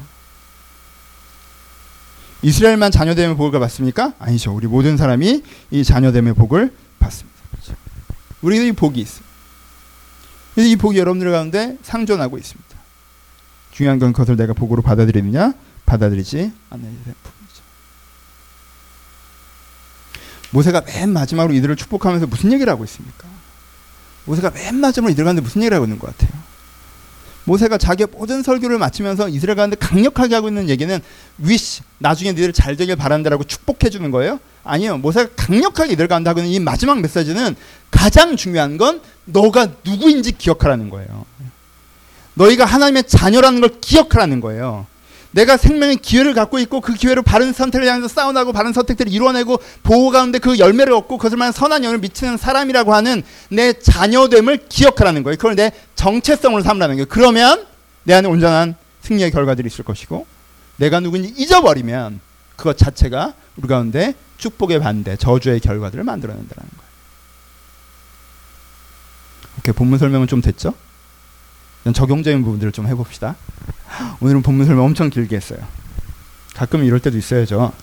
이스라엘만 자녀됨의 복을 받습니까? 아니죠. 우리 모든 사람이 이 자녀됨의 복을 받습니다. 그렇죠? 우리도 이 복이 있어요. 그래서 이 복이 여러분들 가운데 상존하고 있습니다. 중요한 건 그것을 내가 복으로 받아들이느냐, 받아들이지 않느냐에 대한 부분이죠. 모세가 맨 마지막으로 이들을 축복하면서 무슨 얘기를 하고 있습니까? 모세가 맨 마지막으로 이들 가운데 무슨 얘기를 하고 있는 것 같아요? 모세가 자기의 모든 설교를 마치면서 이스라엘 가운데 강력하게 하고 있는 얘기는 wish, 나중에 너희들 잘 되길 바란다라고 축복해 주는 거예요? 아니요. 모세가 강력하게 이들 가운데 하고 있는 이 마지막 메시지는 가장 중요한 건 너가 누구인지 기억하라는 거예요. 너희가 하나님의 자녀라는 걸 기억하라는 거예요. 내가 생명의 기회를 갖고 있고 그 기회로 바른 선택을 향해서 싸워나고 바른 선택들을 이루어내고 보호 가운데 그 열매를 얻고 그것을 말하는 선한 영향을 미치는 사람이라고 하는 내 자녀됨을 기억하라는 거예요. 그걸 내 정체성으로 삼으라는 거예요. 그러면 내 안에 온전한 승리의 결과들이 있을 것이고 내가 누군지 잊어버리면 그것 자체가 우리 가운데 축복의 반대, 저주의 결과들을 만들어낸다는 거예요. 오케이, 본문 설명은 좀 됐죠? 적용적인 부분들을 좀 해봅시다. 오늘은 본문 설명 엄청 길게 했어요. 가끔 이럴 때도 있어야죠.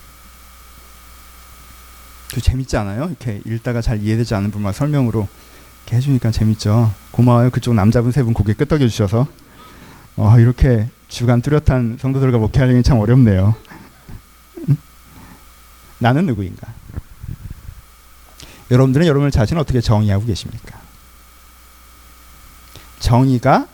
그 재밌지 않아요? 이렇게 읽다가 잘 이해되지 않은 부분만 설명으로 이렇게 해주니까 재밌죠. 고마워요. 그쪽 남자분 세 분 고개 끄덕여 주셔서. 어, 이렇게 주간 뚜렷한 성도들과 목회하려니 참 어렵네요. 나는 누구인가? 여러분들은 여러분을 자신을 어떻게 정의하고 계십니까? 정의가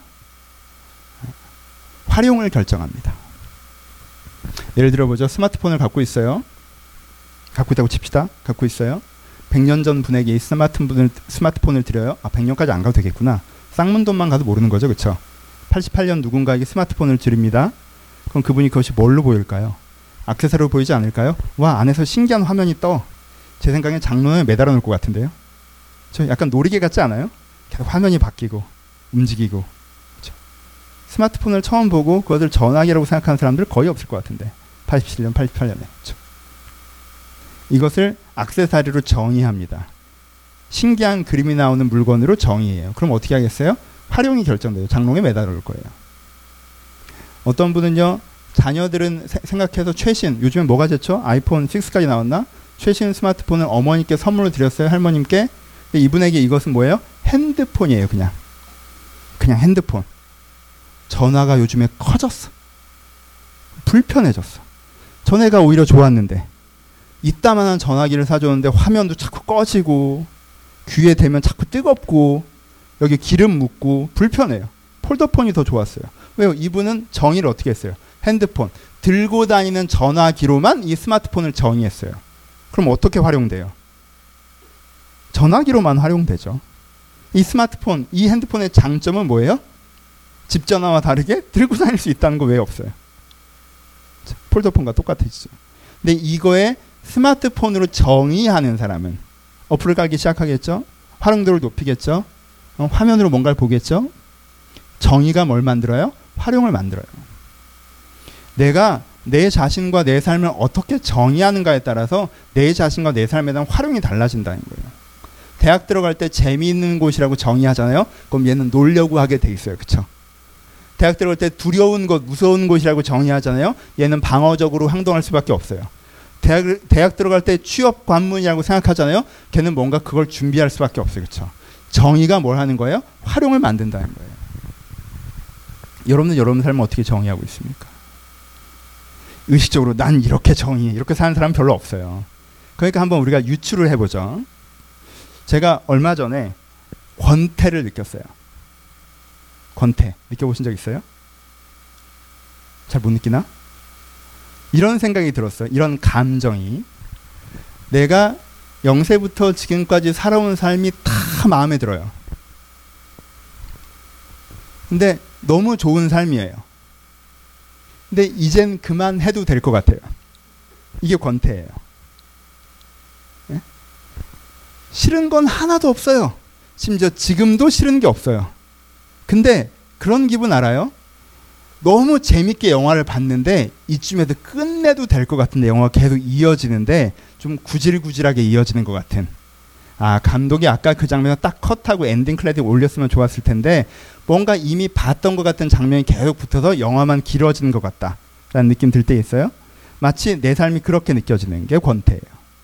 활용을 결정합니다. 예를 들어보죠. 스마트폰을 갖고 있어요. 갖고 있다고 칩시다. 갖고 있어요. 백 년 전 분에게 이 스마트폰을, 스마트폰을 드려요. 아, 백 년까지 안 가도 되겠구나. 쌍문돈만 가도 모르는 거죠. 그렇죠? 팔십팔 년 누군가에게 스마트폰을 드립니다. 그럼 그분이 그것이 뭘로 보일까요? 액세서리로 보이지 않을까요? 와, 안에서 신기한 화면이 떠. 제 생각엔 장롱에 매달아 놓을 것 같은데요. 저 약간 놀이개 같지 않아요? 계속 화면이 바뀌고 움직이고. 그렇죠? 스마트폰을 처음 보고 그것을 전화기라고 생각하는 사람들 거의 없을 것 같은데. 팔십칠 년, 팔십팔 년에. 그렇죠? 이것을 액세서리로 정의합니다. 신기한 그림이 나오는 물건으로 정의해요. 그럼 어떻게 하겠어요? 활용이 결정돼요. 장롱에 매달아 놓을 거예요. 어떤 분은요. 자녀들은 세, 생각해서 최신, 요즘엔 뭐가 좋죠? 아이폰 식스까지 나왔나? 최신 스마트폰을 어머니께 선물로 드렸어요. 할머님께. 이분에게 이것은 뭐예요? 핸드폰이에요. 그냥. 그냥 핸드폰. 전화가 요즘에 커졌어. 불편해졌어. 전화가 오히려 좋았는데 이따만한 전화기를 사줬는데 화면도 자꾸 꺼지고 귀에 대면 자꾸 뜨겁고 여기 기름 묻고 불편해요. 폴더폰이 더 좋았어요. 왜요? 이분은 정의를 어떻게 했어요? 핸드폰 들고 다니는 전화기로만 이 스마트폰을 정의했어요. 그럼 어떻게 활용돼요? 전화기로만 활용되죠. 이 스마트폰, 이 핸드폰의 장점은 뭐예요? 집 전화와 다르게 들고 다닐 수 있다는 거 왜 없어요? 폴더폰과 똑같으시죠. 근데 이거에 스마트폰으로 정의하는 사람은 어플을 깔기 시작하겠죠? 활용도를 높이겠죠? 어, 화면으로 뭔가를 보겠죠? 정의가 뭘 만들어요? 활용을 만들어요. 내가 내 자신과 내 삶을 어떻게 정의하는가에 따라서 내 자신과 내 삶에 대한 활용이 달라진다는 거예요. 대학 들어갈 때 재미있는 곳이라고 정의하잖아요. 그럼 얘는 놀려고 하게 돼 있어요. 그렇죠? 대학 들어갈 때 두려운 곳, 무서운 곳이라고 정의하잖아요. 얘는 방어적으로 행동할 수밖에 없어요. 대학, 대학 들어갈 때 취업 관문이라고 생각하잖아요. 걔는 뭔가 그걸 준비할 수밖에 없어요. 그렇죠? 정의가 뭘 하는 거예요? 활용을 만든다는 거예요. 여러분은 여러분 삶을 어떻게 정의하고 있습니까? 의식적으로 난 이렇게 정의해. 이렇게 사는 사람 별로 없어요. 그러니까 한번 우리가 유추를 해보죠. 제가 얼마 전에 권태를 느꼈어요. 권태. 느껴보신 적 있어요? 잘 못 느끼나? 이런 생각이 들었어요. 이런 감정이. 내가 영세부터 지금까지 살아온 삶이 다 마음에 들어요. 근데 너무 좋은 삶이에요. 근데 이젠 그만해도 될 것 같아요. 이게 권태예요. 네? 싫은 건 하나도 없어요. 심지어 지금도 싫은 게 없어요. 근데 그런 기분 알아요? 너무 재밌게 영화를 봤는데 이쯤에서 끝내도 될 것 같은데 영화가 계속 이어지는데 좀 구질구질하게 이어지는 것 같은. 아, 감독이 아까 그 장면을 딱 컷하고 엔딩 크레딧 올렸으면 좋았을 텐데 뭔가 이미 봤던 것 같은 장면이 계속 붙어서 영화만 길어지는 것 같다라는 느낌 들 때 있어요. 마치 내 삶이 그렇게 느껴지는 게 권태예요.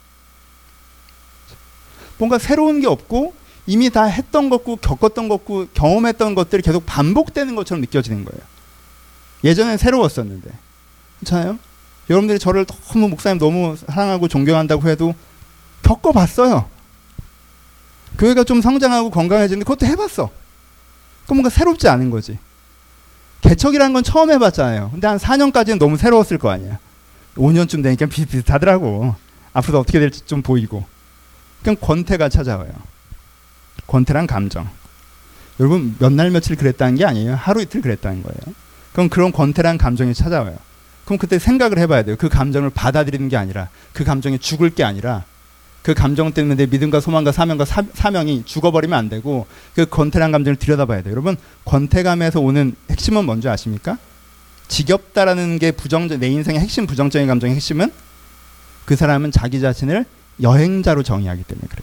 뭔가 새로운 게 없고 이미 다 했던 것고 겪었던 것고 경험했던 것들이 계속 반복되는 것처럼 느껴지는 거예요. 예전엔 새로웠었는데. 괜찮아요? 여러분들이 저를 너무 목사님 너무 사랑하고 존경한다고 해도 겪어봤어요. 교회가 좀 성장하고 건강해지는데 그것도 해봤어. 그럼 뭔가 새롭지 않은 거지. 개척이라는 건 처음 해봤잖아요. 근데 한 사 년까지는 너무 새로웠을 거 아니야. 오 년쯤 되니까 비슷비슷하더라고. 앞으로 어떻게 될지 좀 보이고. 그럼 권태가 찾아와요. 권태란 감정. 여러분 몇 날 며칠 그랬다는 게 아니에요. 하루 이틀 그랬다는 거예요. 그럼 그런 권태란 감정이 찾아와요. 그럼 그때 생각을 해봐야 돼요. 그 감정을 받아들이는 게 아니라 그 감정에 죽을 게 아니라 그 감정 때문에 내 믿음과 소망과 사명과 사, 사명이 죽어버리면 안 되고 그 권태란 감정을 들여다봐야 돼요. 여러분 권태감에서 오는 핵심은 뭔지 아십니까? 지겹다라는 게 부정적, 내 인생의 핵심 부정적인 감정의 핵심은 그 사람은 자기 자신을 여행자로 정의하기 때문에 그래요.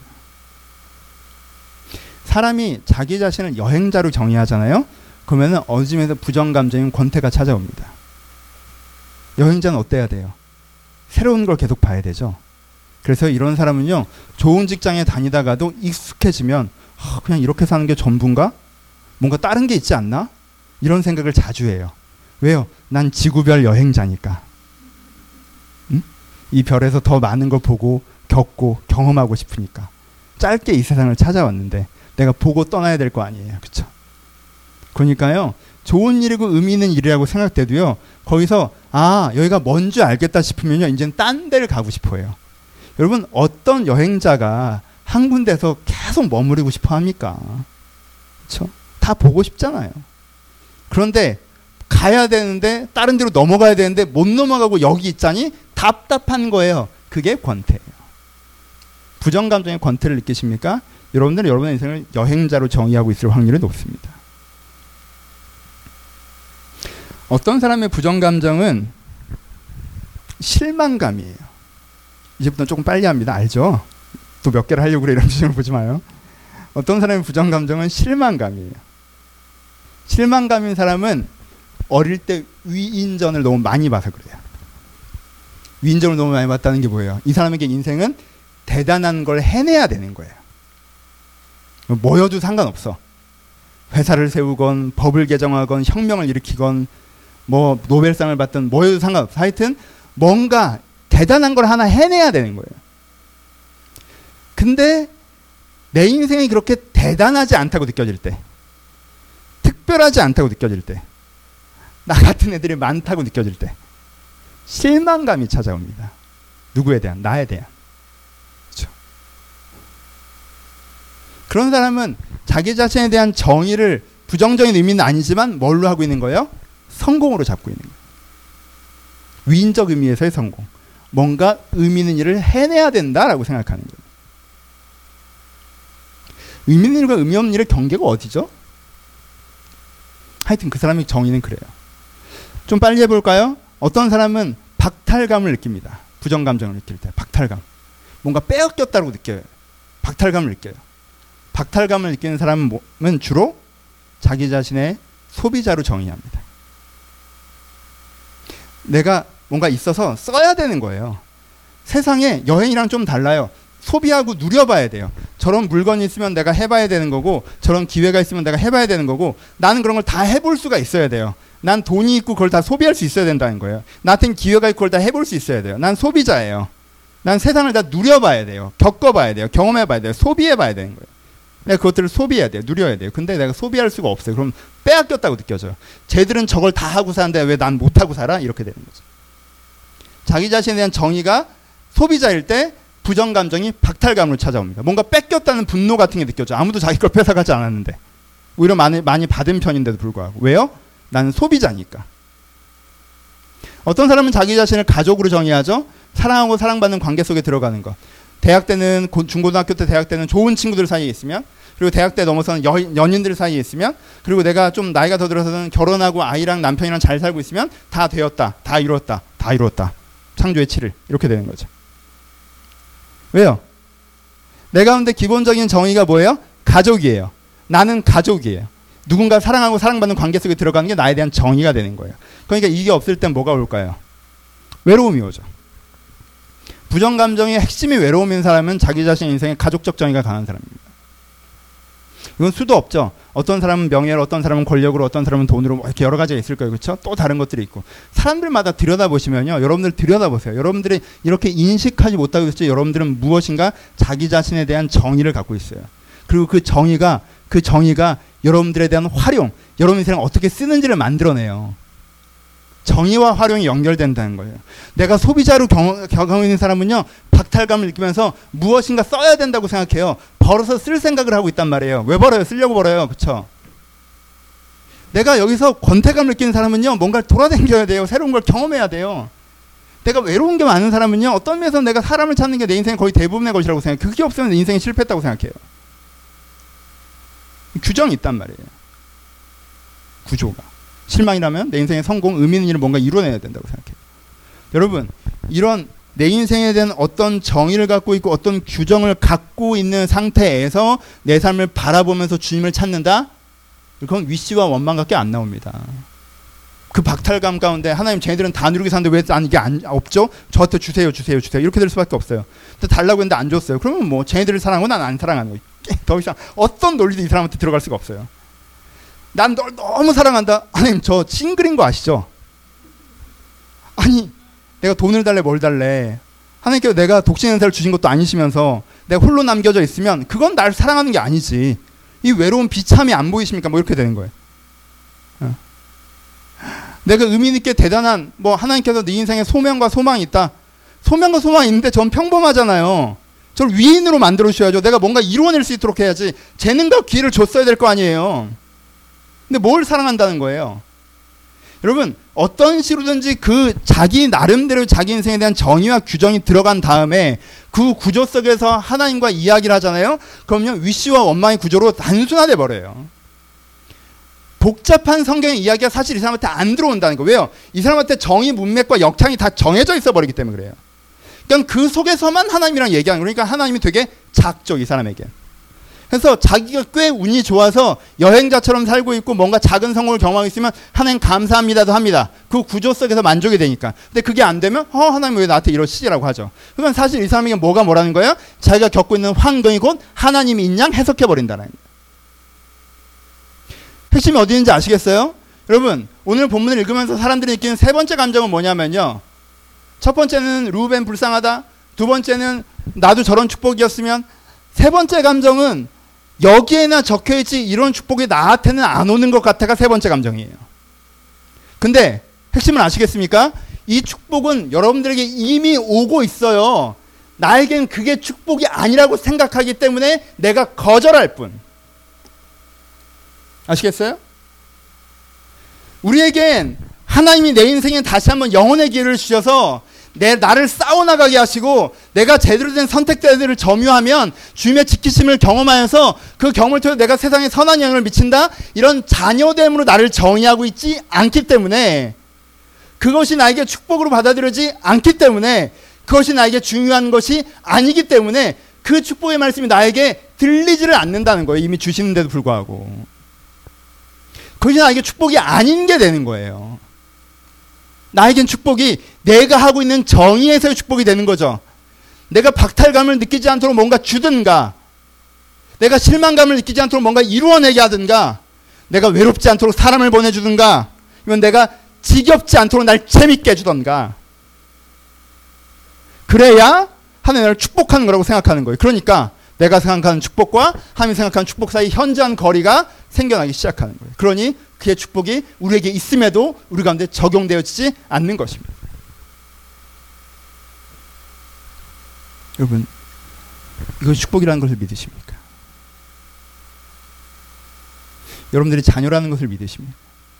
사람이 자기 자신을 여행자로 정의하잖아요. 그러면 어dim에서 부정 감정인 권태가 찾아옵니다. 여행자는 어때야 돼요? 새로운 걸 계속 봐야 되죠. 그래서 이런 사람은요, 좋은 직장에 다니다가도 익숙해지면 아, 그냥 이렇게 사는 게 전부인가? 뭔가 다른 게 있지 않나? 이런 생각을 자주 해요. 왜요? 난 지구별 여행자니까. 응? 이 별에서 더 많은 걸 보고 겪고 경험하고 싶으니까. 짧게 이 세상을 찾아왔는데 내가 보고 떠나야 될 거 아니에요. 그렇죠? 그러니까요. 좋은 일이고 의미 있는 일이라고 생각돼도요. 거기서 아 여기가 뭔지 알겠다 싶으면요. 이제는 딴 데를 가고 싶어요. 여러분 어떤 여행자가 한 군데서 계속 머무르고 싶어 합니까? 그렇죠? 다 보고 싶잖아요. 그런데 가야 되는데 다른 데로 넘어가야 되는데 못 넘어가고 여기 있자니 답답한 거예요. 그게 권태예요. 부정감정의 권태를 느끼십니까? 여러분들은 여러분의 인생을 여행자로 정의하고 있을 확률이 높습니다. 어떤 사람의 부정감정은 실망감이에요. 이제부터 조금 빨리 합니다. 알죠? 또 몇 개를 하려고 그래 이런 식으로 보지 마요. 어떤 사람의 부정감정은 실망감이에요. 실망감인 사람은 어릴 때 위인전을 너무 많이 봐서 그래요. 위인전을 너무 많이 봤다는 게 뭐예요? 이 사람에게 인생은 대단한 걸 해내야 되는 거예요. 뭐여도 상관없어. 회사를 세우건 법을 개정하건 혁명을 일으키건 뭐 노벨상을 받든 뭐에도 상관없어. 하여튼 뭔가 대단한 걸 하나 해내야 되는 거예요. 근데 내 인생이 그렇게 대단하지 않다고 느껴질 때, 특별하지 않다고 느껴질 때, 나 같은 애들이 많다고 느껴질 때 실망감이 찾아옵니다. 누구에 대한? 나에 대한. 그렇죠? 그런 사람은 자기 자신에 대한 정의를 부정적인 의미는 아니지만 뭘로 하고 있는 거예요? 성공으로 잡고 있는 거예요. 위인적 의미에서의 성공. 뭔가 의미 있는 일을 해내야 된다라고 생각하는 거예요. 의미 있는 일과 의미 없는 일의 경계가 어디죠? 하여튼 그 사람의 정의는 그래요. 좀 빨리 해볼까요? 어떤 사람은 박탈감을 느낍니다. 부정감정을 느낄 때 박탈감. 뭔가 빼앗겼다고 느껴요. 박탈감을 느껴요. 박탈감을 느끼는 사람은 주로 자기 자신의 소비자로 정의합니다. 내가 뭔가 있어서 써야 되는 거예요. 세상에 여행이랑 좀 달라요. 소비하고 누려봐야 돼요. 저런 물건이 있으면 내가 해봐야 되는 거고, 저런 기회가 있으면 내가 해봐야 되는 거고, 나는 그런 걸 다 해볼 수가 있어야 돼요. 난 돈이 있고 그걸 다 소비할 수 있어야 된다는 거예요. 나한테는 기회가 있고 그걸 다 해볼 수 있어야 돼요. 난 소비자예요. 난 세상을 다 누려봐야 돼요. 겪어봐야 돼요. 경험해봐야 돼요. 소비해봐야 되는 거예요. 내가 그것들을 소비해야 돼요. 누려야 돼요. 근데 내가 소비할 수가 없어요. 그럼 빼앗겼다고 느껴져요. 쟤들은 저걸 다 하고 사는데 왜 난 못하고 살아? 이렇게 되는 거죠. 자기 자신에 대한 정의가 소비자일 때 부정감정이 박탈감으로 찾아옵니다. 뭔가 뺏겼다는 분노 같은 게 느껴져요. 아무도 자기 걸 뺏어가지 않았는데. 오히려 많이, 많이 받은 편인데도 불구하고. 왜요? 나는 소비자니까. 어떤 사람은 자기 자신을 가족으로 정의하죠. 사랑하고 사랑받는 관계 속에 들어가는 것. 대학 때는, 중고등학교 때 대학 때는 좋은 친구들 사이에 있으면, 그리고 대학 때 넘어서는 여, 연인들 사이에 있으면, 그리고 내가 좀 나이가 더 들어서는 결혼하고 아이랑 남편이랑 잘 살고 있으면 다 되었다, 다 이루었다, 다 이루었다. 창조의 칠 일. 이렇게 되는 거죠. 왜요? 내 가운데 기본적인 정의가 뭐예요? 가족이에요. 나는 가족이에요. 누군가 사랑하고 사랑받는 관계 속에 들어가는 게 나에 대한 정의가 되는 거예요. 그러니까 이게 없을 땐 뭐가 올까요? 외로움이 오죠. 부정감정의 핵심이 외로움인 사람은 자기 자신 인생에 가족적 정의가 강한 사람입니다. 이건 수도 없죠. 어떤 사람은 명예로, 어떤 사람은 권력으로, 어떤 사람은 돈으로, 이렇게 여러 가지가 있을 거예요. 그렇죠? 또 다른 것들이 있고. 사람들마다 들여다보시면요. 여러분들 들여다보세요. 여러분들이 이렇게 인식하지 못하고 있죠. 여러분들은 무엇인가 자기 자신에 대한 정의를 갖고 있어요. 그리고 그 정의가, 그 정의가 여러분들에 대한 활용, 여러분 인생을 어떻게 쓰는지를 만들어내요. 정의와 활용이 연결된다는 거예요. 내가 소비자로 경험, 경험 있는 사람은요, 박탈감을 느끼면서 무엇인가 써야 된다고 생각해요. 벌어서 쓸 생각을 하고 있단 말이에요. 왜 벌어요? 쓰려고 벌어요. 그쵸? 내가 여기서 권태감을 느끼는 사람은요, 뭔가를 돌아다녀야 돼요. 새로운 걸 경험해야 돼요. 내가 외로운 게 많은 사람은요, 어떤 면에서 내가 사람을 찾는 게 내 인생의 거의 대부분의 것이라고 생각해요. 그게 없으면 내 인생이 실패했다고 생각해요. 규정이 있단 말이에요. 구조가. 실망이라면 내 인생의 성공, 의미 있는 일을 뭔가 이뤄내야 된다고 생각해요. 여러분, 이런 내 인생에 대한 어떤 정의를 갖고 있고 어떤 규정을 갖고 있는 상태에서 내 삶을 바라보면서 주님을 찾는다? 그건 위시와 원망밖에 안 나옵니다. 그 박탈감 가운데 하나님 쟤네들은 다 누리게 사는데 왜 난 이게 안, 없죠? 저한테 주세요 주세요 주세요 이렇게 될 수밖에 없어요. 근데 달라고 했는데 안 줬어요. 그러면 뭐 쟤네들을 사랑하고 난 안 사랑하는 거예요. 더 이상 어떤 논리도 이 사람한테 들어갈 수가 없어요. 난 널 너무 사랑한다. 하나님 저 싱글인 거 아시죠? 아니 내가 돈을 달래 뭘 달래. 하나님께서 내가 독신 은사를 주신 것도 아니시면서 내가 홀로 남겨져 있으면 그건 날 사랑하는 게 아니지. 이 외로운 비참이 안 보이십니까? 뭐 이렇게 되는 거예요. 어. 내가 의미 있게 대단한 뭐 하나님께서 네 인생에 소명과 소망이 있다. 소명과 소망이 있는데 전 평범하잖아요. 저를 위인으로 만들어 주셔야죠. 내가 뭔가 이루어낼 수 있도록 해야지. 재능과 기회를 줬어야 될 거 아니에요. 근데 뭘 사랑한다는 거예요? 여러분 어떤 식으로든지 그 자기 나름대로 자기 인생에 대한 정의와 규정이 들어간 다음에 그 구조 속에서 하나님과 이야기를 하잖아요. 그러면 위시와 원망의 구조로 단순화돼 버려요. 복잡한 성경의 이야기가 사실 이 사람한테 안 들어온다는 거예요. 왜요? 이 사람한테 정의 문맥과 역량이 다 정해져 있어 버리기 때문에 그래요. 그러니까 그 속에서만 하나님이랑 얘기하는 거예요. 그러니까 하나님이 되게 작죠, 이 사람에게. 그래서 자기가 꽤 운이 좋아서 여행자처럼 살고 있고 뭔가 작은 성공을 경험하고 있으면 하나님 감사합니다도 합니다. 그 구조 속에서 만족이 되니까. 근데 그게 안 되면 어 하나님 왜 나한테 이러시지라고 하죠. 그러면 사실 이 사람에게 뭐가 뭐라는 거예요? 자기가 겪고 있는 환경이 곧 하나님이 있냐 해석해버린다는 거예요. 핵심이 어디 있는지 아시겠어요? 여러분, 오늘 본문을 읽으면서 사람들이 느끼는 세 번째 감정은 뭐냐면요. 첫 번째는 루벤 불쌍하다. 두 번째는 나도 저런 축복이었으면. 세 번째 감정은 여기에나 적혀있지 이런 축복이 나한테는 안 오는 것 같아가 세 번째 감정이에요. 근데 핵심은 아시겠습니까? 이 축복은 여러분들에게 이미 오고 있어요. 나에겐 그게 축복이 아니라고 생각하기 때문에 내가 거절할 뿐. 아시겠어요? 우리에겐 하나님이 내 인생에 다시 한번 영혼의 기회를 주셔서 내 나를 싸워나가게 하시고 내가 제대로 된 선택들을 점유하면 주님의 지키심을 경험하여서 그 경험을 통해 내가 세상에 선한 영향을 미친다, 이런 자녀됨으로 나를 정의하고 있지 않기 때문에, 그것이 나에게 축복으로 받아들여지지 않기 때문에, 그것이 나에게 중요한 것이 아니기 때문에 그 축복의 말씀이 나에게 들리지를 않는다는 거예요. 이미 주시는데도 불구하고. 그것이 나에게 축복이 아닌 게 되는 거예요. 나에겐 축복이 내가 하고 있는 정의에서의 축복이 되는 거죠. 내가 박탈감을 느끼지 않도록 뭔가 주든가, 내가 실망감을 느끼지 않도록 뭔가 이루어내게 하든가, 내가 외롭지 않도록 사람을 보내주든가, 이건 내가 지겹지 않도록 날 재밌게 해주던가, 그래야 하나님 나를 축복하는 거라고 생각하는 거예요. 그러니까 내가 생각하는 축복과 하나님이 생각하는 축복 사이 현저한 거리가 생겨나기 시작하는 거예요. 그러니 그의 축복이 우리에게 있음에도 우리 가운데 적용되어지지 않는 것입니다. 여러분, 이것이 축복이라는 것을 믿으십니까? 여러분들이 자녀라는 것을 믿으십니까?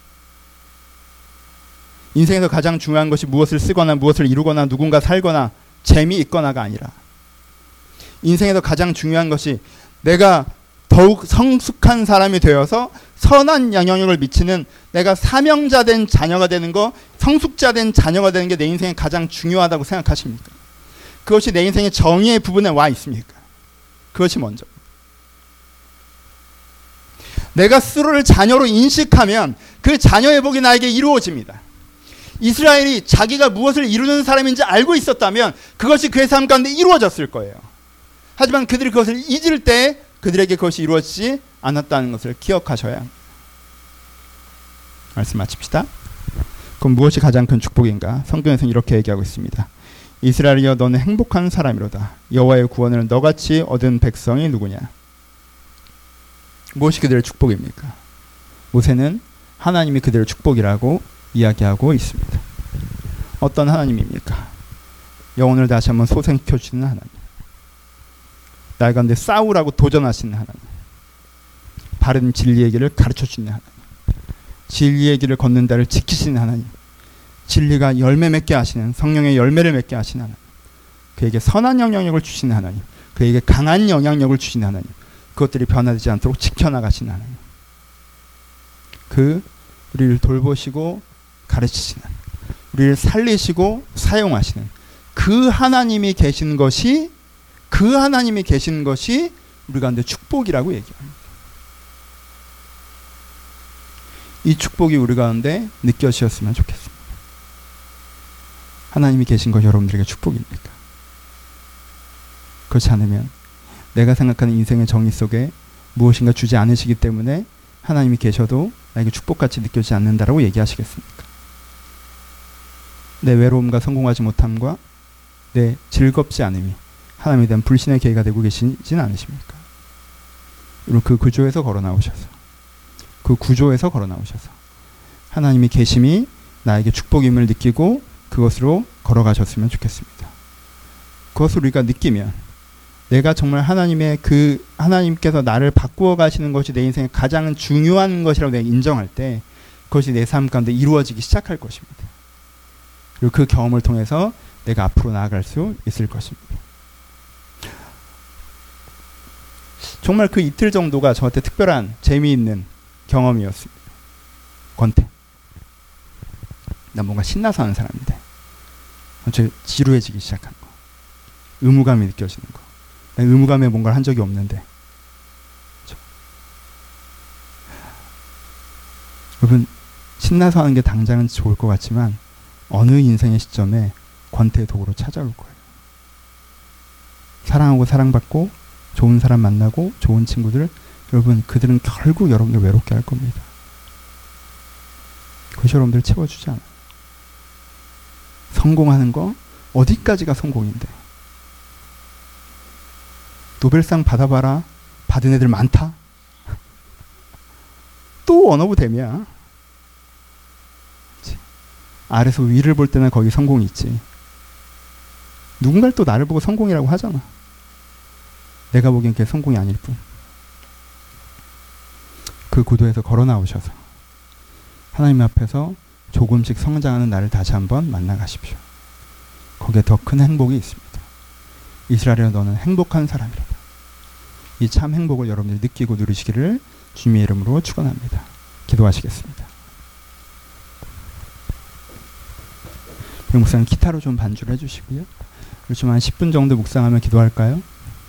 인생에서 가장 중요한 것이 무엇을 쓰거나 무엇을 이루거나 누군가 살거나 재미있거나가 아니라, 인생에서 가장 중요한 것이 내가 더욱 성숙한 사람이 되어서 선한 영향력을 미치는, 내가 사명자된 자녀가 되는 거, 성숙자된 자녀가 되는 게 내 인생에 가장 중요하다고 생각하십니까? 그것이 내 인생의 정의의 부분에 와 있습니까? 그것이 먼저. 내가 스스로를 자녀로 인식하면 그 자녀의 복이 나에게 이루어집니다. 이스라엘이 자기가 무엇을 이루는 사람인지 알고 있었다면 그것이 그의 삶 가운데 이루어졌을 거예요. 하지만 그들이 그것을 잊을 때 그들에게 그것이 이루어지지 않았다는 것을 기억하셔야 합니다. 말씀 마칩시다. 그럼 무엇이 가장 큰 축복인가? 성경에서는 이렇게 얘기하고 있습니다. 이스라엘이여 너는 행복한 사람이로다. 여호와의 구원을 너같이 얻은 백성이 누구냐? 무엇이 그들의 축복입니까? 모세는 하나님이 그들의 축복이라고 이야기하고 있습니다. 어떤 하나님입니까? 영혼을 다시 한번 소생시켜주시는 하나님, 날 가운데 싸우라고 도전하시는 하나님, 바른 진리의 길을 가르쳐주시는 하나님, 진리의 길을 걷는 자를 지키시는 하나님, 진리가 열매 맺게 하시는, 성령의 열매를 맺게 하시는 하나님, 그에게 선한 영향력을 주시는 하나님, 그에게 강한 영향력을 주시는 하나님, 그것들이 변화되지 않도록 지켜나가시는 하나님, 그 우리를 돌보시고 가르치시는, 우리를 살리시고 사용하시는 그 하나님이 계신 것이, 그 하나님이 계신 것이 우리 가운데 축복이라고 얘기합니다. 이 축복이 우리 가운데 느껴지셨으면 좋겠습니다. 하나님이 계신 것 여러분들에게 축복입니까? 그렇지 않으면 내가 생각하는 인생의 정의 속에 무엇인가 주지 않으시기 때문에 하나님이 계셔도 나에게 축복같이 느껴지지 않는다라고 얘기하시겠습니까? 내 외로움과 성공하지 못함과 내 즐겁지 않음이 하나님에 대한 불신의 계기가 되고 계시진 않으십니까? 여러분, 그 구조에서 걸어 나오셔서, 그 구조에서 걸어 나오셔서 하나님이 계심이 나에게 축복임을 느끼고 그것으로 걸어가셨으면 좋겠습니다. 그것을 우리가 느끼면, 내가 정말 하나님의 그 하나님께서 나를 바꾸어 가시는 것이 내 인생에 가장 중요한 것이라고 내가 인정할 때 그것이 내 삶 가운데 이루어지기 시작할 것입니다. 그리고 그 경험을 통해서 내가 앞으로 나아갈 수 있을 것입니다. 정말 그 이틀 정도가 저한테 특별한 재미있는 경험이었습니다. 권태. 나 뭔가 신나서 하는 사람인데 갑자기 지루해지기 시작한 거. 의무감이 느껴지는 거. 나 의무감에 뭔가를 한 적이 없는데. 그렇죠? 여러분, 신나서 하는 게 당장은 좋을 것 같지만 어느 인생의 시점에 권태의 도구로 찾아올 거예요. 사랑하고 사랑받고 좋은 사람 만나고 좋은 친구들, 여러분 그들은 결국 여러분들 외롭게 할 겁니다. 그것이 여러분들 채워주지 않아요. 성공하는 거 어디까지가 성공인데. 노벨상 받아봐라. 받은 애들 많다. 또 원오브 댐이야. 아래서 위를 볼 때는 거기 성공이 있지. 누군가를 또 나를 보고 성공이라고 하잖아. 내가 보기엔 그게 성공이 아닐 뿐. 그 구도에서 걸어 나오셔서 하나님 앞에서 조금씩 성장하는 나를 다시 한번 만나가십시오. 거기에 더 큰 행복이 있습니다. 이스라엘아, 너는 행복한 사람이라다. 이 참 행복을 여러분들이 느끼고 누리시기를 주님의 이름으로 축원합니다. 기도하시겠습니다. 목사님 기타로 좀 반주를 해주시고요. 좀 한 십 분 정도 묵상하며 기도할까요?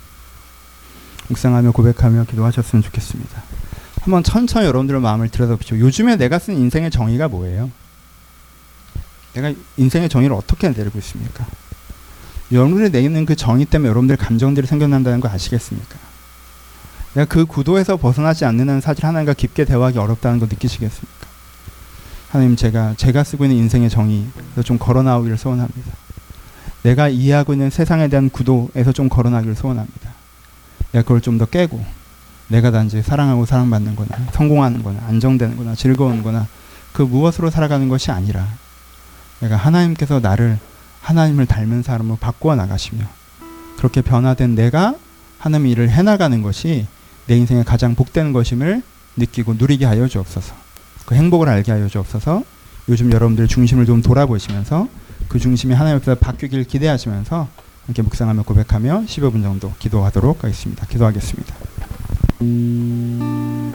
묵상하며 고백하며 기도하셨으면 좋겠습니다. 한번 천천히 여러분들의 마음을 들여다보십시오. 요즘에 내가 쓴 인생의 정의가 뭐예요? 내가 인생의 정의를 어떻게 내리고 있습니까? 여러분들이 내리는 그 정의 때문에 여러분들 감정들이 생겨난다는 거 아시겠습니까? 내가 그 구도에서 벗어나지 않는 한 사실 하나님과 깊게 대화하기 어렵다는 거 느끼시겠습니까? 하나님, 제가 제가 쓰고 있는 인생의 정의에서 좀 걸어 나오기를 소원합니다. 내가 이해하고 있는 세상에 대한 구도에서 좀 걸어 나오기를 소원합니다. 내가 그걸 좀 더 깨고 내가 단지 사랑하고 사랑받는 거나 성공하는 거나 안정되는 거나 즐거운 거나 그 무엇으로 살아가는 것이 아니라 내가 하나님께서 나를 하나님을 닮은 사람으로 바꾸어 나가시며 그렇게 변화된 내가 하나님 일을 해나가는 것이 내 인생에 가장 복되는 것임을 느끼고 누리게 하여 주옵소서. 그 행복을 알게 하여 주옵소서. 요즘 여러분들 중심을 좀 돌아보시면서 그 중심이 하나님 앞에서 바뀌길 기대하시면서 함께 묵상하며 고백하며 십여 분 정도 기도하도록 하겠습니다. 기도하겠습니다. 음...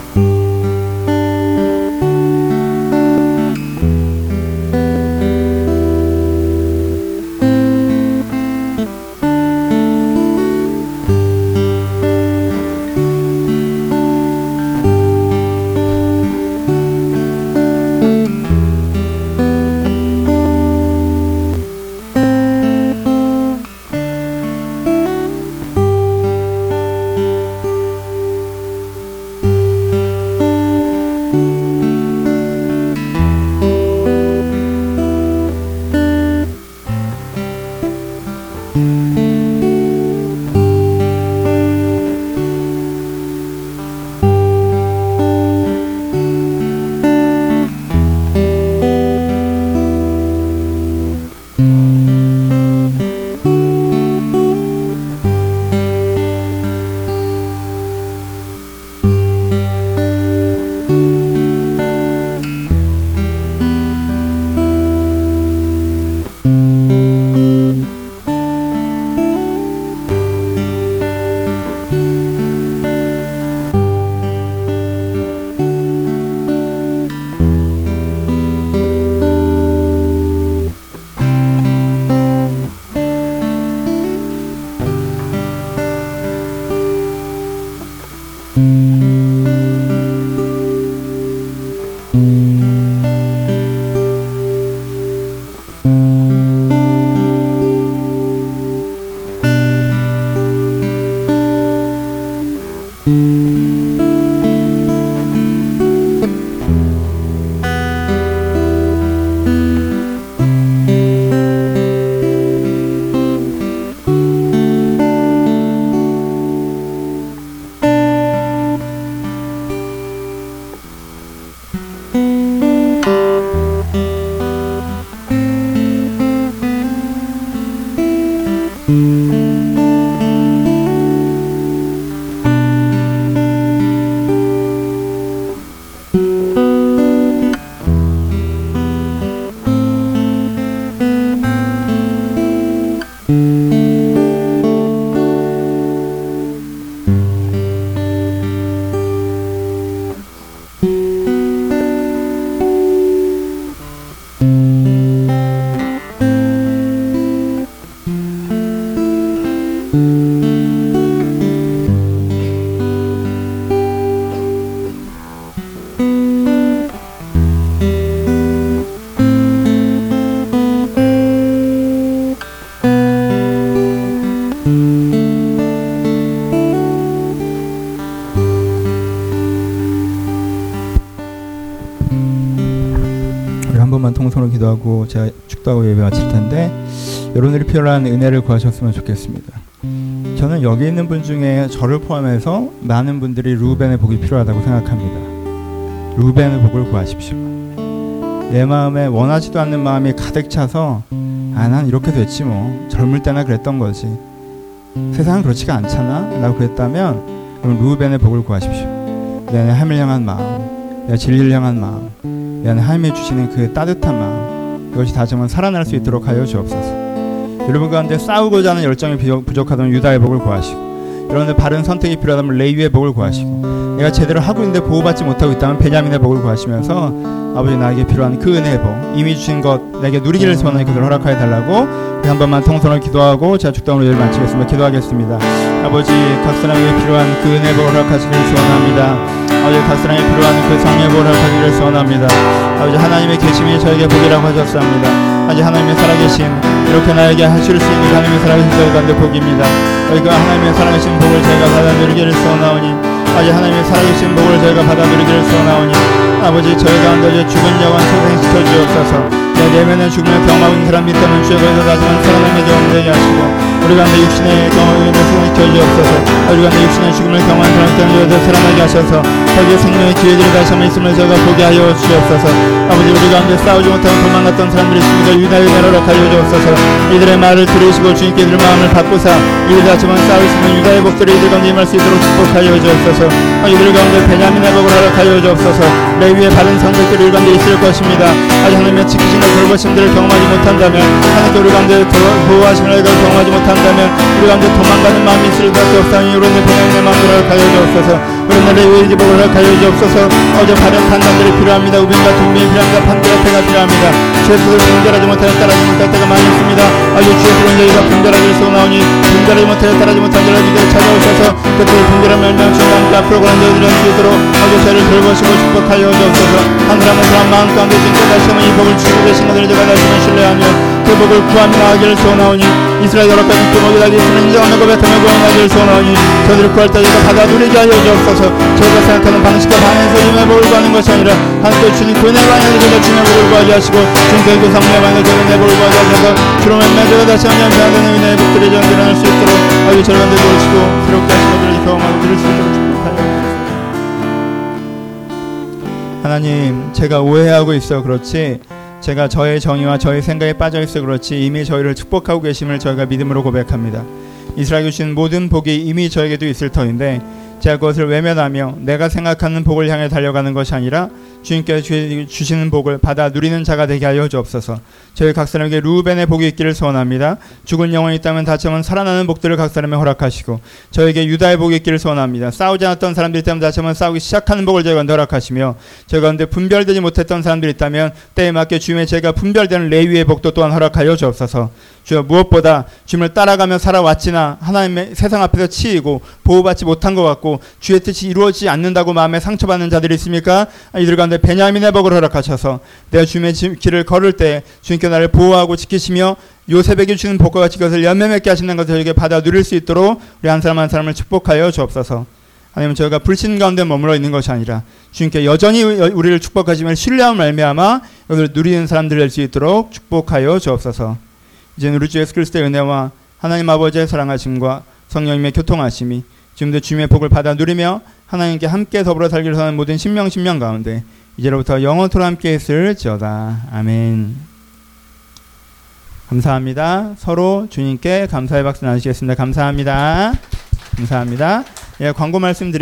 통성으로 기도하고 제가 축도하고 예배 마칠 텐데 여러분들이 필요한 은혜를 구하셨으면 좋겠습니다. 저는 여기 있는 분 중에 저를 포함해서 많은 분들이 루벤의 복이 필요하다고 생각합니다. 루벤의 복을 구하십시오. 내 마음에 원하지도 않는 마음이 가득 차서 아, 난 이렇게 됐지 뭐, 젊을 때나 그랬던 거지, 세상은 그렇지가 않잖아 라고 그랬다면 그럼 루벤의 복을 구하십시오. 내 안에 하나님을 향한 마음, 내 진리를 향한 마음, 내 안에 하나님이 주시는 그 따뜻한 마음, 이것이 다시금 살아날 수 있도록 하여 주옵소서. 여러분 가운데 싸우고자 하는 열정이 부족하다면 유다의 복을 구하시고, 여러분들 바른 선택이 필요하다면 레위의 복을 구하시고, 내가 제대로 하고 있는데 보호받지 못하고 있다면 베냐민의 복을 구하시면서 아버지 나에게 필요한 그 은혜의 복, 이미 주신 것 내게 누리기를 소원하니 그것을 허락하여 달라고 한 번만 통성을 기도하고 제가 축도함으로 예를 마치겠습니다. 기도하겠습니다. 아버지 각 사람에게 필요한 그 은혜의 복을 허락하시기를 소원합니다. 아버지 각 사람에 필요한 그 성령의 복을 허락하기를 소원합니다. 아버지 하나님의 계심이 저에게 복이라고 하셨습니다. 아버지 하나님의 살아계심, 이렇게 나에게 하실 수 있는 하나님의 살아계신 저희 가운데 복입니다. 아버지 그 하나님의 살아계신 복을 저희가 받아 누리기를 소원하오니, 아버지 하나님의 살아계신 복을 저희가 받아 누리기를 소원하오니, 아버지 저희 가운데 죽은 영혼 소생시켜 주옵소서. 내 내면의 죽음을 경험하고 있는 사람 믿다면 주의 거에서 다시만 살아남의 경험 되게 하시고, 우리 가운데 육신의 경험을 소생시켜 주옵소서. 우리 가운데 육신의 죽음을 경험한 사람 믿다면 살아나게 하셔서 거기에 생명의 기회들이 다시 한번 있음을 저희가 보게 하여 주옵소서. 아버지 우리 가운데 싸우지 못하고 도망갔던 사람들이 있습니다. 유다의 은혜를 허락하여 주옵소서. 이들의 말을 들으시고 주님께 이들 마음을 바꾸사 이들 다시 한번 싸울 수 있는 유다의 복들이 이들 가운데 임할 수 있도록 축복하여 주옵소서. 이들 가운데 베냐민의 복을 허락하여 주옵소서. 레위의 바른 성백들이 이들 가운데 있을 것입니다. 아직 하나님의 지키심과 돌보심들을 경험하지 못한다면, 하나님께 우리 가운데 보호하심을 경험하지 못한다면 우리 가운데 도망가는 마음이 있을 수밖에 없사니 이런 베냐민의 마음을 허락하여 주옵소서. 우리는 레위의 기복을 허락하여 주옵소서. 어제 바른 판단들이 필요합니다. 우빈과 둔비이 필요합니다. 판결의 때가 필요합니다. 주의 뜻을 분별하지 못하여 따라지 못할 때가 많이 있습니다. 아주 주의 그런 저희가 분별하길 소나오니 분별하지 못하여 따라지 못한 자를 이들을 찾아오셔서 그 뜻을 분별하며 멸망 중간에 앞으로 그런 저희들을 주도록 아주 저를 돌보시고 축복하여 주옵소서. 한 사람 한 사람 마음 가운데 주님께 다시 한번 이 복을 주고 계신 것을 제가 다시 한번 신뢰하며 그 복을 구하며 나가기를 소나오니 이스라엘 여러 가지 구멍이 달리 있으면 인정하며 고백하며 구원하기를 소나오니 저들을 구할 때 저희가 받아 누리게 하여 주옵소서. 저희가 생각하는 방식과 방에서 주님의 복을 구하는 것이 아니라 하나님께 주님 구원의 방향에서 저희가 주님의 복을 구하게 하시고 주님께 그 성령의 방향에서 저희가 내 복을 구하게 하셔서 주로 맺매 저희가 다시 한번 변화되는 은혜의 복들이 전들어날 수 있도록 아주 저를 가운데 도우시고 새롭게 하시고 저를 경험하고 드릴 수 있도록 축복하여 주옵소서. 하나님, 제가 오해하고 있어 그렇지 제가 저의 정의와 저의 생각에 빠져있어 그렇지 이미 저희를 축복하고 계심을 저희가 믿음으로 고백합니다. 이스라엘이 주신 모든 복이 이미 저에게도 있을 터인데 제가 그것을 외면하며 내가 생각하는 복을 향해 달려가는 것이 아니라 주님께서 주시는 복을 받아 누리는 자가 되게 하여 주옵소서. 저희 각 사람에게 루벤의 복이 있기를 소원합니다. 죽은 영혼이 있다면 다시 한번 살아나는 복들을 각 사람에 허락하시고 저에게 유다의 복이 있기를 소원합니다. 싸우지 않았던 사람들이 있다면 다시 한번 싸우기 시작하는 복을 저희가 허락하시며 저희 가운데 분별되지 못했던 사람들이 있다면 때에 맞게 주님의 제가 분별되는 레위의 복도 또한 허락하여 주옵소서. 주여, 무엇보다 주님을 따라가며 살아왔지나 하나님의 세상 앞에서 치이고 보호받지 못한 것 같고 주의 뜻이 이루어지지 않는다고 마음에 상처받는 자들이 있습니까? 이들 가운데 베냐민의 복을 허락하셔서 내가 주님의 길을 걸을 때 주님께 나를 보호하고 지키시며 요셉에게 주는 복과 같이 그것을 열매 맺게 하시는 것을 저에게 받아 누릴 수 있도록 우리 한 사람 한 사람을 축복하여 주옵소서. 하나님, 저희가 불신 가운데 머물러 있는 것이 아니라 주님께 여전히 우리를 축복하시며 신뢰함을 말미암아 이것을 누리는 사람들 될 수 있도록 축복하여 주옵소서. 이제는 우리 주 예수 그리스도의 은혜와 하나님 아버지의 사랑하심과 성령님의 교통하심이 지금도 주님의 복을 받아 누리며 하나님께 함께 더불어 살기를 원하는 모든 신명 신명 가운데 이제로부터 영원토록 함께 했을지어다. 아멘. 감사합니다. 서로 주님께 감사의 박수 나누시겠습니다. 감사합니다. 감사합니다. 예, 광고 말씀드리